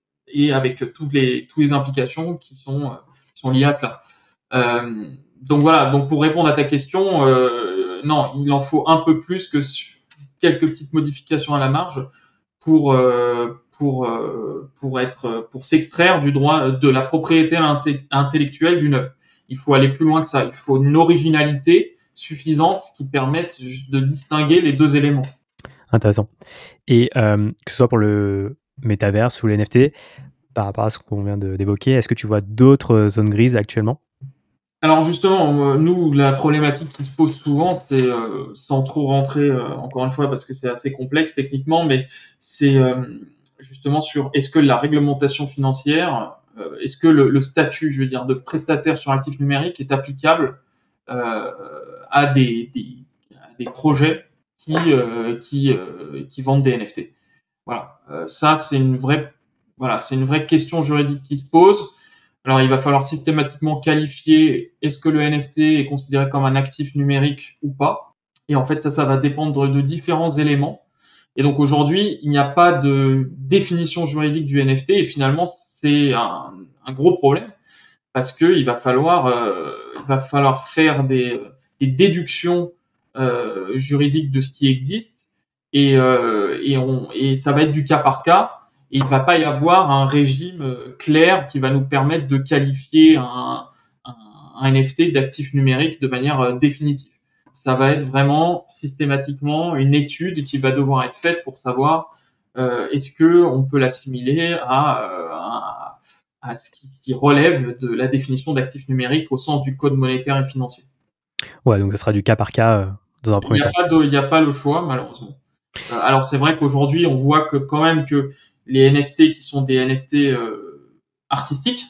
et avec toutes les toutes les implications qui sont qui sont liées à cela. Euh, donc voilà. Donc pour répondre à ta question, euh, non, il en faut un peu plus que quelques petites modifications à la marge pour euh, pour euh, pour être pour s'extraire du droit de la propriété inté- intellectuelle d'une œuvre. Il faut aller plus loin que ça. Il faut une originalité suffisante qui permette de distinguer les deux éléments. Intéressant. Et euh, que ce soit pour le métaverse ou les N F T, par rapport à ce qu'on vient de, d'évoquer, est-ce que tu vois d'autres zones grises actuellement? Alors justement, euh, nous, la problématique qui se pose souvent, c'est, euh, sans trop rentrer, euh, encore une fois, parce que c'est assez complexe techniquement, mais c'est euh, justement sur est-ce que la réglementation financière, euh, est-ce que le, le statut, je veux dire, de prestataire sur actifs numériques est applicable euh, à, des, des, à des projets qui, euh, qui, euh, qui vendent des N F T. Voilà, euh, ça c'est une vraie, voilà, c'est une vraie question juridique qui se pose. Alors, il va falloir systématiquement qualifier est-ce que le N F T est considéré comme un actif numérique ou pas. Et en fait, ça, ça va dépendre de différents éléments. Et donc aujourd'hui, il n'y a pas de définition juridique du N F T et finalement, c'est un, un gros problème parce que il va falloir, euh, il va falloir faire des, des déductions euh, juridiques de ce qui existe et, euh, et, on, et ça va être du cas par cas. Et il va pas y avoir un régime clair qui va nous permettre de qualifier un, un, un N F T d'actif numérique de manière définitive. Ça va être vraiment systématiquement une étude qui va devoir être faite pour savoir euh, est-ce que on peut l'assimiler à, à, à ce qui, qui relève de la définition d'actif numérique au sens du code monétaire et financier. Ouais, donc ça sera du cas par cas euh, dans un Il premier n'y a temps. pas de, il n'y a pas le choix malheureusement. Euh, alors c'est vrai qu'aujourd'hui on voit que quand même que les N F T qui sont des N F T euh, artistiques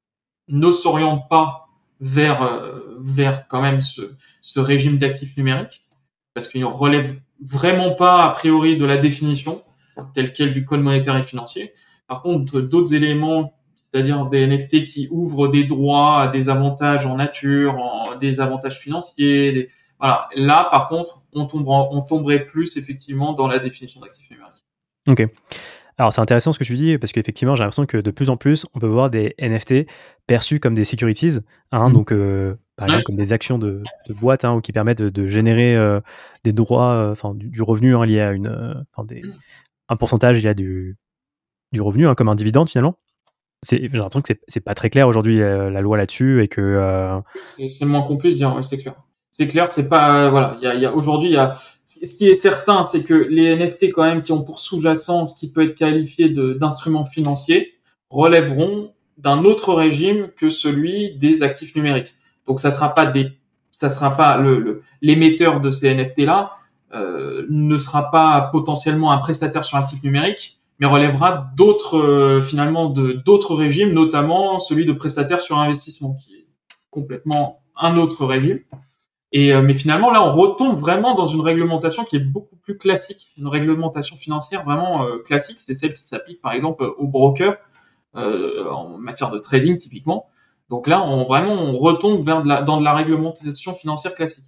ne s'orientent pas vers euh, vers quand même ce, ce régime d'actifs numériques parce qu'ils ne relèvent vraiment pas a priori de la définition telle quelle du code monétaire et financier. Par contre, d'autres éléments, c'est-à-dire des N F T qui ouvrent des droits à des avantages en nature, en, des avantages financiers, des, voilà. Là, par contre, on tomberait, on tomberait plus effectivement dans la définition d'actifs numériques. Ok. Alors c'est intéressant ce que tu dis parce qu'effectivement j'ai l'impression que de plus en plus on peut voir des N F T perçus comme des securities, hein, Mmh. donc euh, par Ouais, exemple comme des actions de, de boîte, hein, ou qui permettent de, de générer euh, des droits, enfin du, du revenu, hein, lié à une, euh, enfin, des, un pourcentage lié à du, du revenu, hein, comme un dividende finalement. C'est, j'ai l'impression que c'est, c'est pas très clair aujourd'hui euh, la loi là-dessus et que euh, c'est, c'est le moins qu'on puisse dire, ouais, c'est clair. C'est clair, c'est pas, euh, voilà, il y a, il y a aujourd'hui, il y a, ce qui est certain, c'est que les N F T quand même qui ont pour sous-jacent ce qui peut être qualifié de, d'instruments financiers relèveront d'un autre régime que celui des actifs numériques. Donc ça sera pas des, ça sera pas le, le l'émetteur de ces N F T là euh, ne sera pas potentiellement un prestataire sur actifs numériques, mais relèvera d'autres euh, finalement de d'autres régimes, notamment celui de prestataire sur investissement, qui est complètement un autre régime. Et euh, mais finalement là, on retombe vraiment dans une réglementation qui est beaucoup plus classique, une réglementation financière vraiment euh, classique. C'est celle qui s'applique par exemple aux brokers euh, en matière de trading typiquement. Donc là, on vraiment on retombe vers de la, dans de la réglementation financière classique.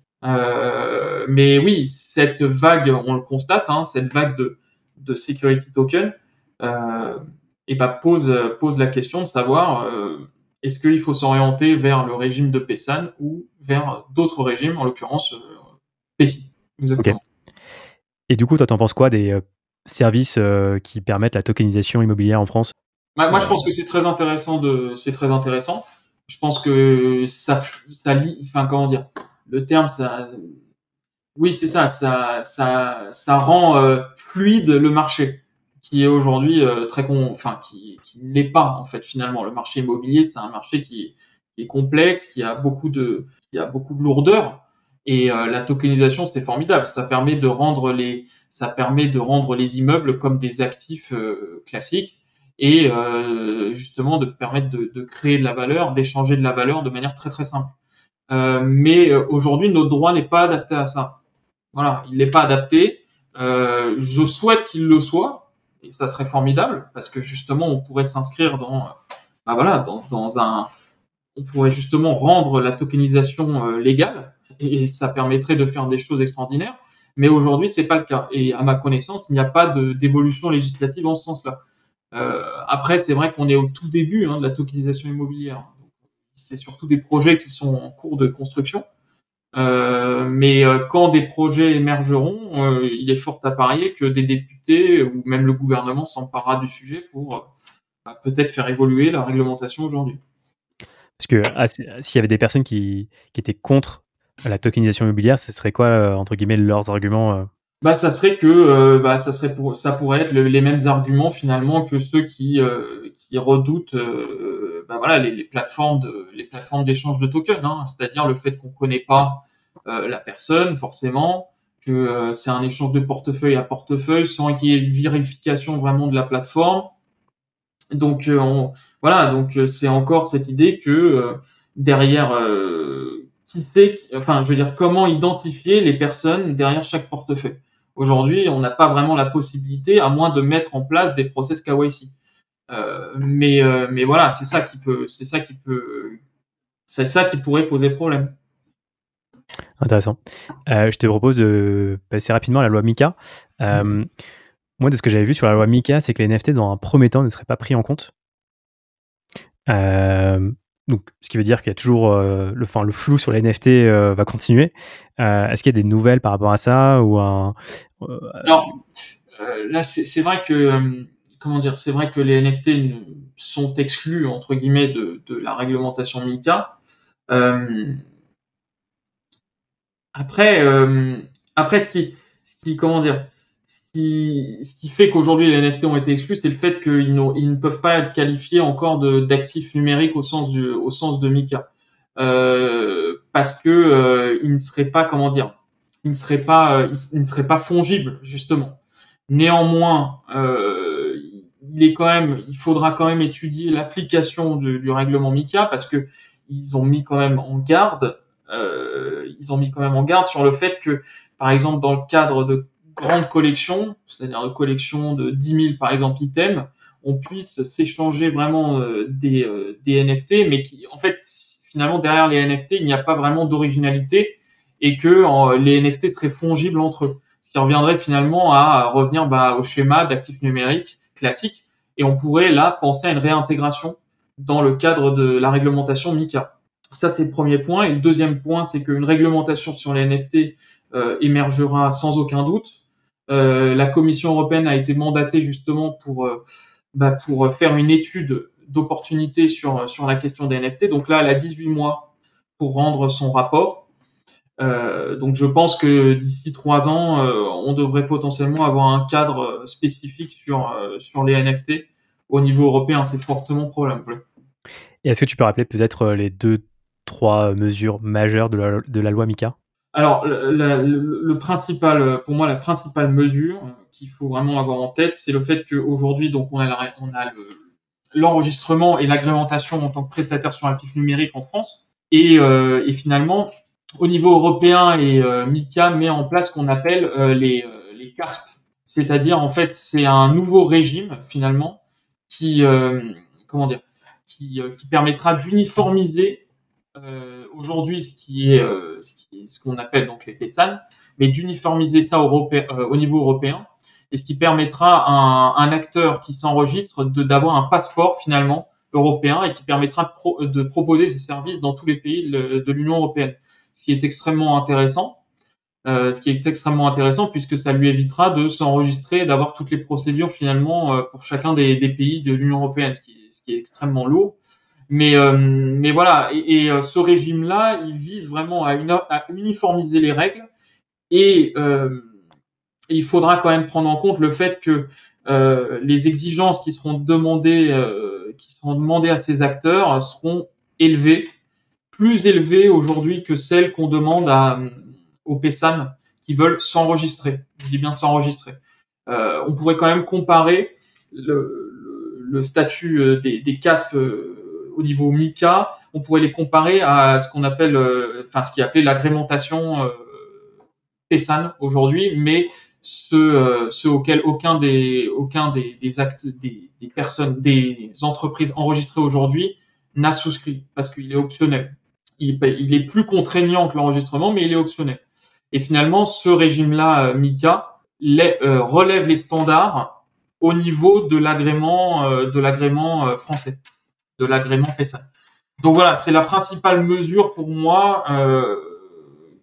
Euh, mais oui, cette vague, on le constate, hein, cette vague de de security token, euh, et bah pose pose la question de savoir euh, est-ce qu'il faut s'orienter vers le régime de P E S A N ou vers d'autres régimes, en l'occurrence euh, P E S I. ok. Exactement. Et du coup toi t'en penses quoi des euh, services euh, qui permettent la tokenisation immobilière en France? Moi, moi, je Euh, pense que c'est très intéressant de, c'est très intéressant. Je pense que ça, ça lie, enfin, comment dire, le terme, ça, oui, c'est ça, ça, ça, ça rend euh, fluide le marché, qui est aujourd'hui euh, très con, enfin, qui, qui ne l'est pas en fait finalement. Le marché immobilier, c'est un marché qui, qui est complexe, qui a beaucoup de, qui a beaucoup de lourdeur, et euh, la tokenisation, c'est formidable. Ça permet de rendre les, ça permet de rendre les immeubles comme des actifs euh, classiques, et euh, justement de permettre de, de créer de la valeur, d'échanger de la valeur de manière très très simple. Euh, mais euh, aujourd'hui, notre droit n'est pas adapté à ça. Voilà, il n'est pas adapté. Euh, je souhaite qu'il le soit, et ça serait formidable parce que justement, on pourrait s'inscrire dans, bah voilà, dans, dans un, on pourrait justement rendre la tokenisation euh, légale, et ça permettrait de faire des choses extraordinaires. Mais aujourd'hui, c'est pas le cas. Et à ma connaissance, il n'y a pas de, d'évolution législative en ce sens-là. Euh, après, c'est vrai qu'on est au tout début hein, de la tokenisation immobilière. C'est surtout des projets qui sont en cours de construction. Euh, mais euh, quand des projets émergeront, euh, il est fort à parier que des députés ou même le gouvernement s'emparera du sujet pour euh, bah, peut-être faire évoluer la réglementation aujourd'hui. Parce que ah, s'il y avait des personnes qui, qui étaient contre la tokenisation immobilière, ce serait quoi, euh, entre guillemets, leurs arguments euh Bah, ça serait que euh, bah, ça serait pour ça pourrait être le- les mêmes arguments finalement que ceux qui euh, qui redoutent euh, bah, voilà les, les plateformes de les plateformes d'échange de tokens, hein, c'est-à-dire le fait qu'on connaît pas euh, la personne forcément, que euh, c'est un échange de portefeuille à portefeuille sans qu'il y ait une vérification vraiment de la plateforme. Donc euh, on, voilà, donc euh, c'est encore cette idée que euh, derrière euh, qui sait, enfin je veux dire comment identifier les personnes derrière chaque portefeuille. Aujourd'hui, on n'a pas vraiment la possibilité, à moins de mettre en place des process K Y C. Euh, mais euh, mais voilà, c'est ça qui peut, c'est ça qui peut, c'est ça qui pourrait poser problème. Intéressant. Euh, je te propose de passer rapidement à la loi MiCA. Euh, mmh. Moi, de ce que j'avais vu sur la loi MiCA, c'est que les N F T, dans un premier temps, ne seraient pas pris en compte. Euh, donc, ce qui veut dire qu'il y a toujours euh, le, enfin, le flou sur les N F T euh, va continuer. Euh, est-ce qu'il y a des nouvelles par rapport à ça ou un euh, Alors euh, là, c'est, c'est vrai que euh, comment dire, c'est vrai que les N F T sont exclus entre guillemets de, de la réglementation MiCA. Euh, Après, euh, après ce qui, ce qui, comment dire, ce qui, ce qui fait qu'aujourd'hui les N F T ont été exclus, c'est le fait qu'ils n'ont- ils ne peuvent pas être qualifiés encore de, d'actifs numériques au sens du, au sens de MiCA, euh, parce que euh, ils ne seraient pas, comment dire, ils ne seraient pas, euh, ils, ils ne seraient pas fongibles justement. Néanmoins, euh, il est quand même, il faudra quand même étudier l'application du, du règlement MiCA parce que ils ont mis quand même en garde euh, ils ont mis quand même en garde sur le fait que, par exemple, dans le cadre de grandes collections, c'est-à-dire de collections de dix mille, par exemple, items, on puisse s'échanger vraiment euh, des, euh, des N F T, mais qui, en fait, finalement, derrière les N F T, il n'y a pas vraiment d'originalité et que en, les N F T seraient fongibles entre eux. Ce qui reviendrait finalement à revenir bah, au schéma d'actifs numériques classique et on pourrait là penser à une réintégration dans le cadre de la réglementation MiCA. Ça, c'est le premier point. Et le deuxième point, c'est qu'une réglementation sur les N F T euh, émergera sans aucun doute. Euh, la Commission européenne a été mandatée justement pour, euh, bah, pour faire une étude d'opportunité sur, sur la question des N F T. Donc là, elle a dix-huit mois pour rendre son rapport. Euh, donc je pense que d'ici trois ans, euh, on devrait potentiellement avoir un cadre spécifique sur, euh, sur les N F T. Au niveau européen, c'est fortement probable. Et est-ce que tu peux rappeler peut-être les deux, trois mesures majeures de la, de la loi MiCA ? Alors, le, le, le principal, pour moi, la principale mesure qu'il faut vraiment avoir en tête, c'est le fait qu'aujourd'hui, donc, on a, la, on a le, l'enregistrement et l'agrémentation en tant que prestataire sur actifs numériques en France. Et, euh, et finalement, au niveau européen, et euh, MiCA met en place ce qu'on appelle euh, les, euh, les C A S P. C'est-à-dire, en fait, c'est un nouveau régime, finalement, qui, euh, comment dire, qui, euh, qui permettra d'uniformiser euh, aujourd'hui ce qui est euh, ce, qui est, ce qu'on appelle donc les P S A N, mais d'uniformiser ça europé, euh, au niveau européen, et ce qui permettra à un, un acteur qui s'enregistre de d'avoir un passeport finalement européen et qui permettra de, pro, de proposer ses services dans tous les pays de, de l'Union européenne, ce qui est extrêmement intéressant. Euh, ce qui est extrêmement intéressant puisque ça lui évitera de s'enregistrer et d'avoir toutes les procédures finalement euh, pour chacun des, des pays de l'Union européenne, ce qui est, ce qui est extrêmement lourd. Mais euh, mais voilà, et, et euh, ce régime-là, il vise vraiment à, une, à uniformiser les règles et euh, il faudra quand même prendre en compte le fait que euh, les exigences qui seront demandées, euh, qui seront demandées à ces acteurs seront élevées, plus élevées aujourd'hui que celles qu'on demande à, aux P S A N qui veulent s'enregistrer. Je dis bien s'enregistrer. Euh, on pourrait quand même comparer le, le, le statut des, des C A S P au niveau MiCA, on pourrait les comparer à ce qu'on appelle, euh, enfin ce qui est appelé l'agrémentation euh, P S A N aujourd'hui, mais ceux, euh, ceux auxquels aucun des, aucun des, des actes, des, des personnes, des entreprises enregistrées aujourd'hui n'a souscrit parce qu'il est optionnel. Il, il est plus contraignant que l'enregistrement, mais il est optionnel. Et finalement, ce régime-là, euh, MiCA, les, euh, relève les standards au niveau de l'agrément, euh, de l'agrément euh, français, de l'agrément P S A N. Donc voilà, c'est la principale mesure pour moi euh,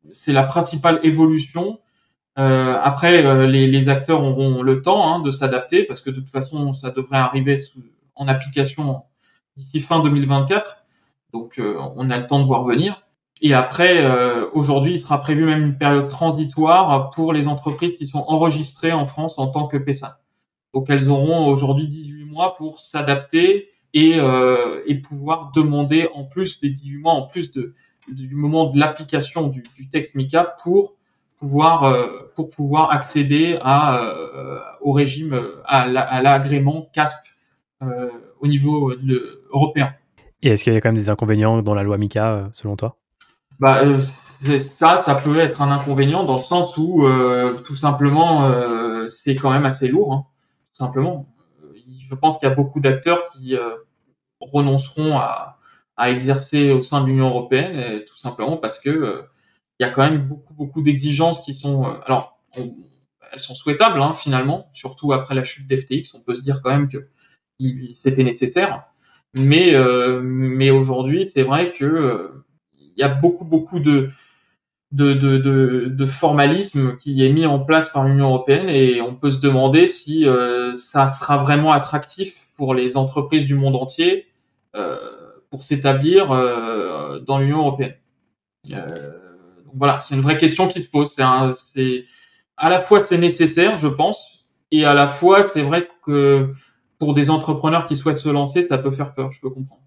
c'est la principale évolution. Euh, après, euh, les, les acteurs auront le temps hein, de s'adapter parce que de toute façon, ça devrait arriver sous, en application d'ici fin deux mille vingt-quatre. Donc, euh, on a le temps de voir venir. Et après, euh, aujourd'hui, il sera prévu même une période transitoire pour les entreprises qui sont enregistrées en France en tant que P E S A. Donc, elles auront aujourd'hui dix-huit mois pour s'adapter et, euh, et pouvoir demander en plus des dix-huit mois, en plus de, du moment de l'application du, du texte MiCA pour pouvoir euh, pour pouvoir accéder à euh, au régime à, la, à l'agrément C A S P euh, au niveau de, européen. Et est-ce qu'il y a quand même des inconvénients dans la loi MiCA selon toi? Bah euh, ça, ça peut être un inconvénient dans le sens où euh, tout simplement euh, c'est quand même assez lourd, hein, tout simplement. Je pense qu'il y a beaucoup d'acteurs qui euh, renonceront à, à exercer au sein de l'Union européenne, et tout simplement parce que euh, il y a quand même beaucoup beaucoup d'exigences qui sont euh, alors on, elles sont souhaitables hein, finalement, surtout après la chute d'F T X, on peut se dire quand même que il, c'était nécessaire, mais euh, mais aujourd'hui c'est vrai que euh, il y a beaucoup beaucoup de de, de, de, de formalisme qui est mis en place par l'Union européenne et on peut se demander si euh, ça sera vraiment attractif pour les entreprises du monde entier euh, pour s'établir euh, dans l'Union européenne. Euh, donc voilà, c'est une vraie question qui se pose. C'est, un, c'est à la fois c'est nécessaire, je pense, et à la fois c'est vrai que pour des entrepreneurs qui souhaitent se lancer, ça peut faire peur. Je peux comprendre.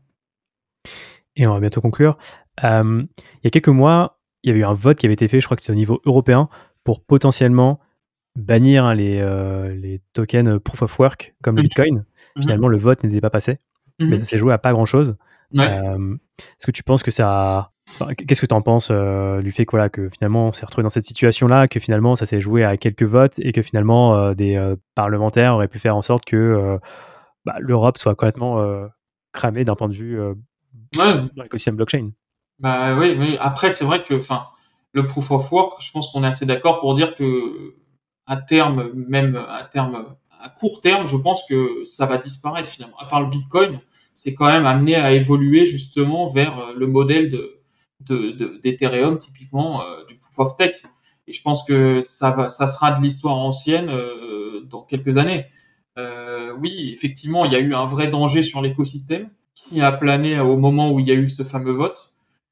Et on va bientôt conclure. Euh, il y a quelques mois, il y avait eu un vote qui avait été fait, je crois que c'est au niveau européen, pour potentiellement bannir hein, les, euh, les tokens proof of work comme le Mmh. Bitcoin. Finalement, Mmh. le vote n'était pas passé, Mmh. mais ça s'est joué à pas grand-chose. Ouais. Euh, est-ce que tu penses que ça... Enfin, qu'est-ce que tu en penses euh, du fait que, voilà, que finalement, on s'est retrouvé dans cette situation-là, que finalement, ça s'est joué à quelques votes et que finalement, euh, des euh, parlementaires auraient pu faire en sorte que euh, bah, l'Europe soit complètement euh, cramée d'un point de vue euh, Ouais. dans l'écosystème blockchain? Bah oui, oui. Après, c'est vrai que, enfin, le proof of work, je pense qu'on est assez d'accord pour dire que, à terme, même à terme, à court terme, je pense que ça va disparaître finalement. À part le Bitcoin, c'est quand même amené à évoluer justement vers le modèle de, de, de d'Ethereum, typiquement euh, du proof of stake. Et je pense que ça va, ça sera de l'histoire ancienne euh, dans quelques années. Euh, oui, effectivement, il y a eu un vrai danger sur l'écosystème qui a plané au moment où il y a eu ce fameux vote.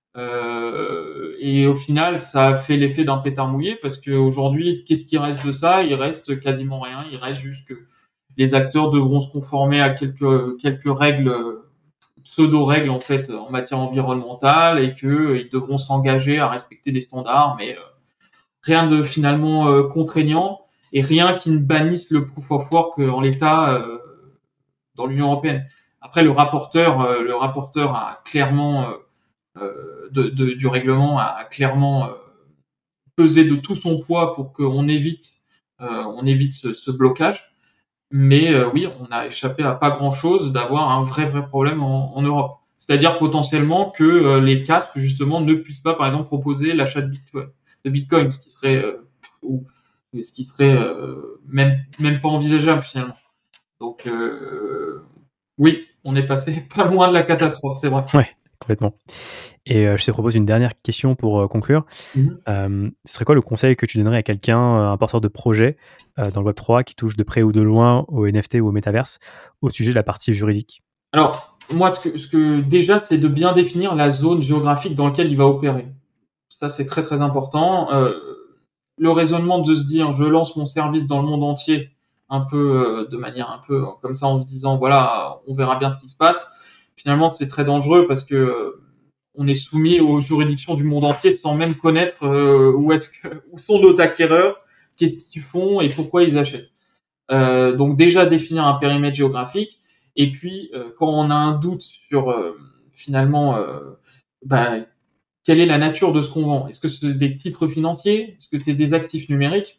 Euh, et au final, ça a fait l'effet d'un pétard mouillé parce qu'aujourd'hui, qu'est-ce qui reste de ça? Il reste quasiment rien. Il reste juste que les acteurs devront se conformer à quelques quelques règles, pseudo-règles en fait, en matière environnementale et que euh, ils devront s'engager à respecter des standards, mais euh, rien de finalement euh, contraignant et rien qui ne bannisse le proof of work euh, en l'état euh, dans l'Union européenne. Après, le rapporteur, euh, le rapporteur a clairement euh, euh, de, de, du règlement a, a clairement euh, pesé de tout son poids pour qu'on évite, euh, on évite ce, ce blocage. Mais euh, oui, on a échappé à pas grand-chose d'avoir un vrai vrai problème en, en Europe. C'est-à-dire potentiellement que euh, les C A S P justement ne puissent pas, par exemple, proposer l'achat de Bitcoin, de Bitcoin, ce qui serait euh, ou ce qui serait euh, même même pas envisageable finalement. Donc euh, oui, on est passé pas loin de la catastrophe, c'est vrai. Ouais, complètement. Et euh, je te propose une dernière question pour euh, conclure. Mm-hmm. Euh, ce serait quoi le conseil que tu donnerais à quelqu'un, un porteur de projet euh, dans le web trois qui touche de près ou de loin au N F T ou au métaverse au sujet de la partie juridique? Alors, moi, ce que, ce que déjà, c'est de bien définir la zone géographique dans laquelle il va opérer. Ça, c'est très très important. Euh, le raisonnement de se dire, je lance mon service dans le monde entier, un peu euh, de manière un peu comme ça, en se disant, voilà, on verra bien ce qui se passe. Finalement, c'est très dangereux parce que euh, on est soumis aux juridictions du monde entier sans même connaître euh, où est-ce que où sont nos acquéreurs, qu'est-ce qu'ils font et pourquoi ils achètent. Euh, donc déjà définir un périmètre géographique. Et puis, euh, quand on a un doute sur euh, finalement euh, bah, quelle est la nature de ce qu'on vend, est-ce que c'est des titres financiers, est-ce que c'est des actifs numériques,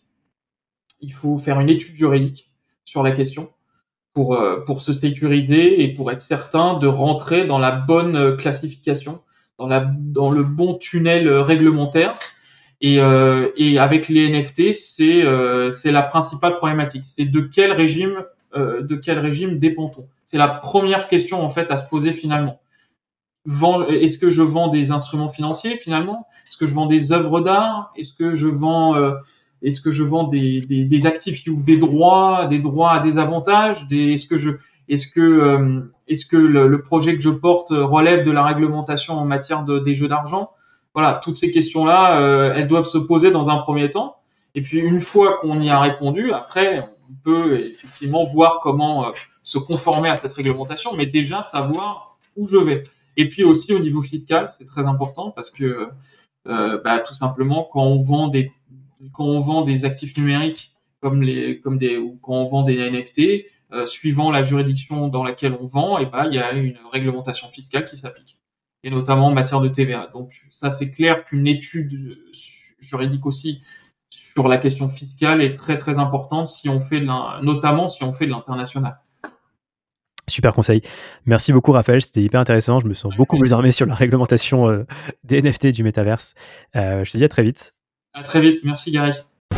il faut faire une étude juridique sur la question pour euh, pour se sécuriser et pour être certain de rentrer dans la bonne classification, dans la dans le bon tunnel réglementaire. Et, euh, et avec les N F T, c'est euh, c'est la principale problématique. C'est de quel régime euh, de quel régime dépend-on? C'est la première question en fait à se poser finalement. vends, est-ce que je vends des instruments financiers finalement? Est-ce que je vends des œuvres d'art? Est-ce que je vends, euh, est-ce que je vends des, des, des actifs qui ouvrent des droits, des droits à des avantages? Des, est-ce que je, est-ce que, euh, est-ce que le, le projet que je porte relève de la réglementation en matière de, des jeux d'argent? Voilà, toutes ces questions-là, euh, elles doivent se poser dans un premier temps. Et puis une fois qu'on y a répondu, après, on peut effectivement voir comment euh, se conformer à cette réglementation, mais déjà savoir où je vais. Et puis aussi au niveau fiscal, c'est très important parce que euh, bah, tout simplement quand on vend des quand on vend des actifs numériques comme les comme des ou quand on vend des N F T, euh, suivant la juridiction dans laquelle on vend, et ben il y a une réglementation fiscale qui s'applique, et notamment en matière de T V A. Donc ça c'est clair qu'une étude juridique aussi sur la question fiscale est très très importante si on fait de notamment si on fait de l'international. Super conseil. Merci beaucoup Raphaël, c'était hyper intéressant. Je me sens beaucoup plus armé sur la réglementation euh, des N F T du métaverse. Euh, je te dis à très vite. À très vite, merci Gary.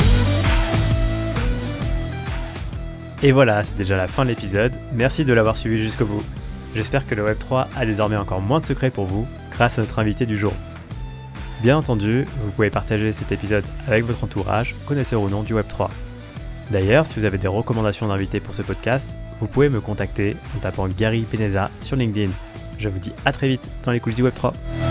Et voilà, c'est déjà la fin de l'épisode. Merci de l'avoir suivi jusqu'au bout. J'espère que le web trois a désormais encore moins de secrets pour vous grâce à notre invité du jour. Bien entendu, vous pouvez partager cet épisode avec votre entourage, connaisseur ou non du web trois. D'ailleurs, si vous avez des recommandations d'invités pour ce podcast, vous pouvez me contacter en tapant Gary Peneza sur LinkedIn. Je vous dis à très vite dans les coulisses du web trois.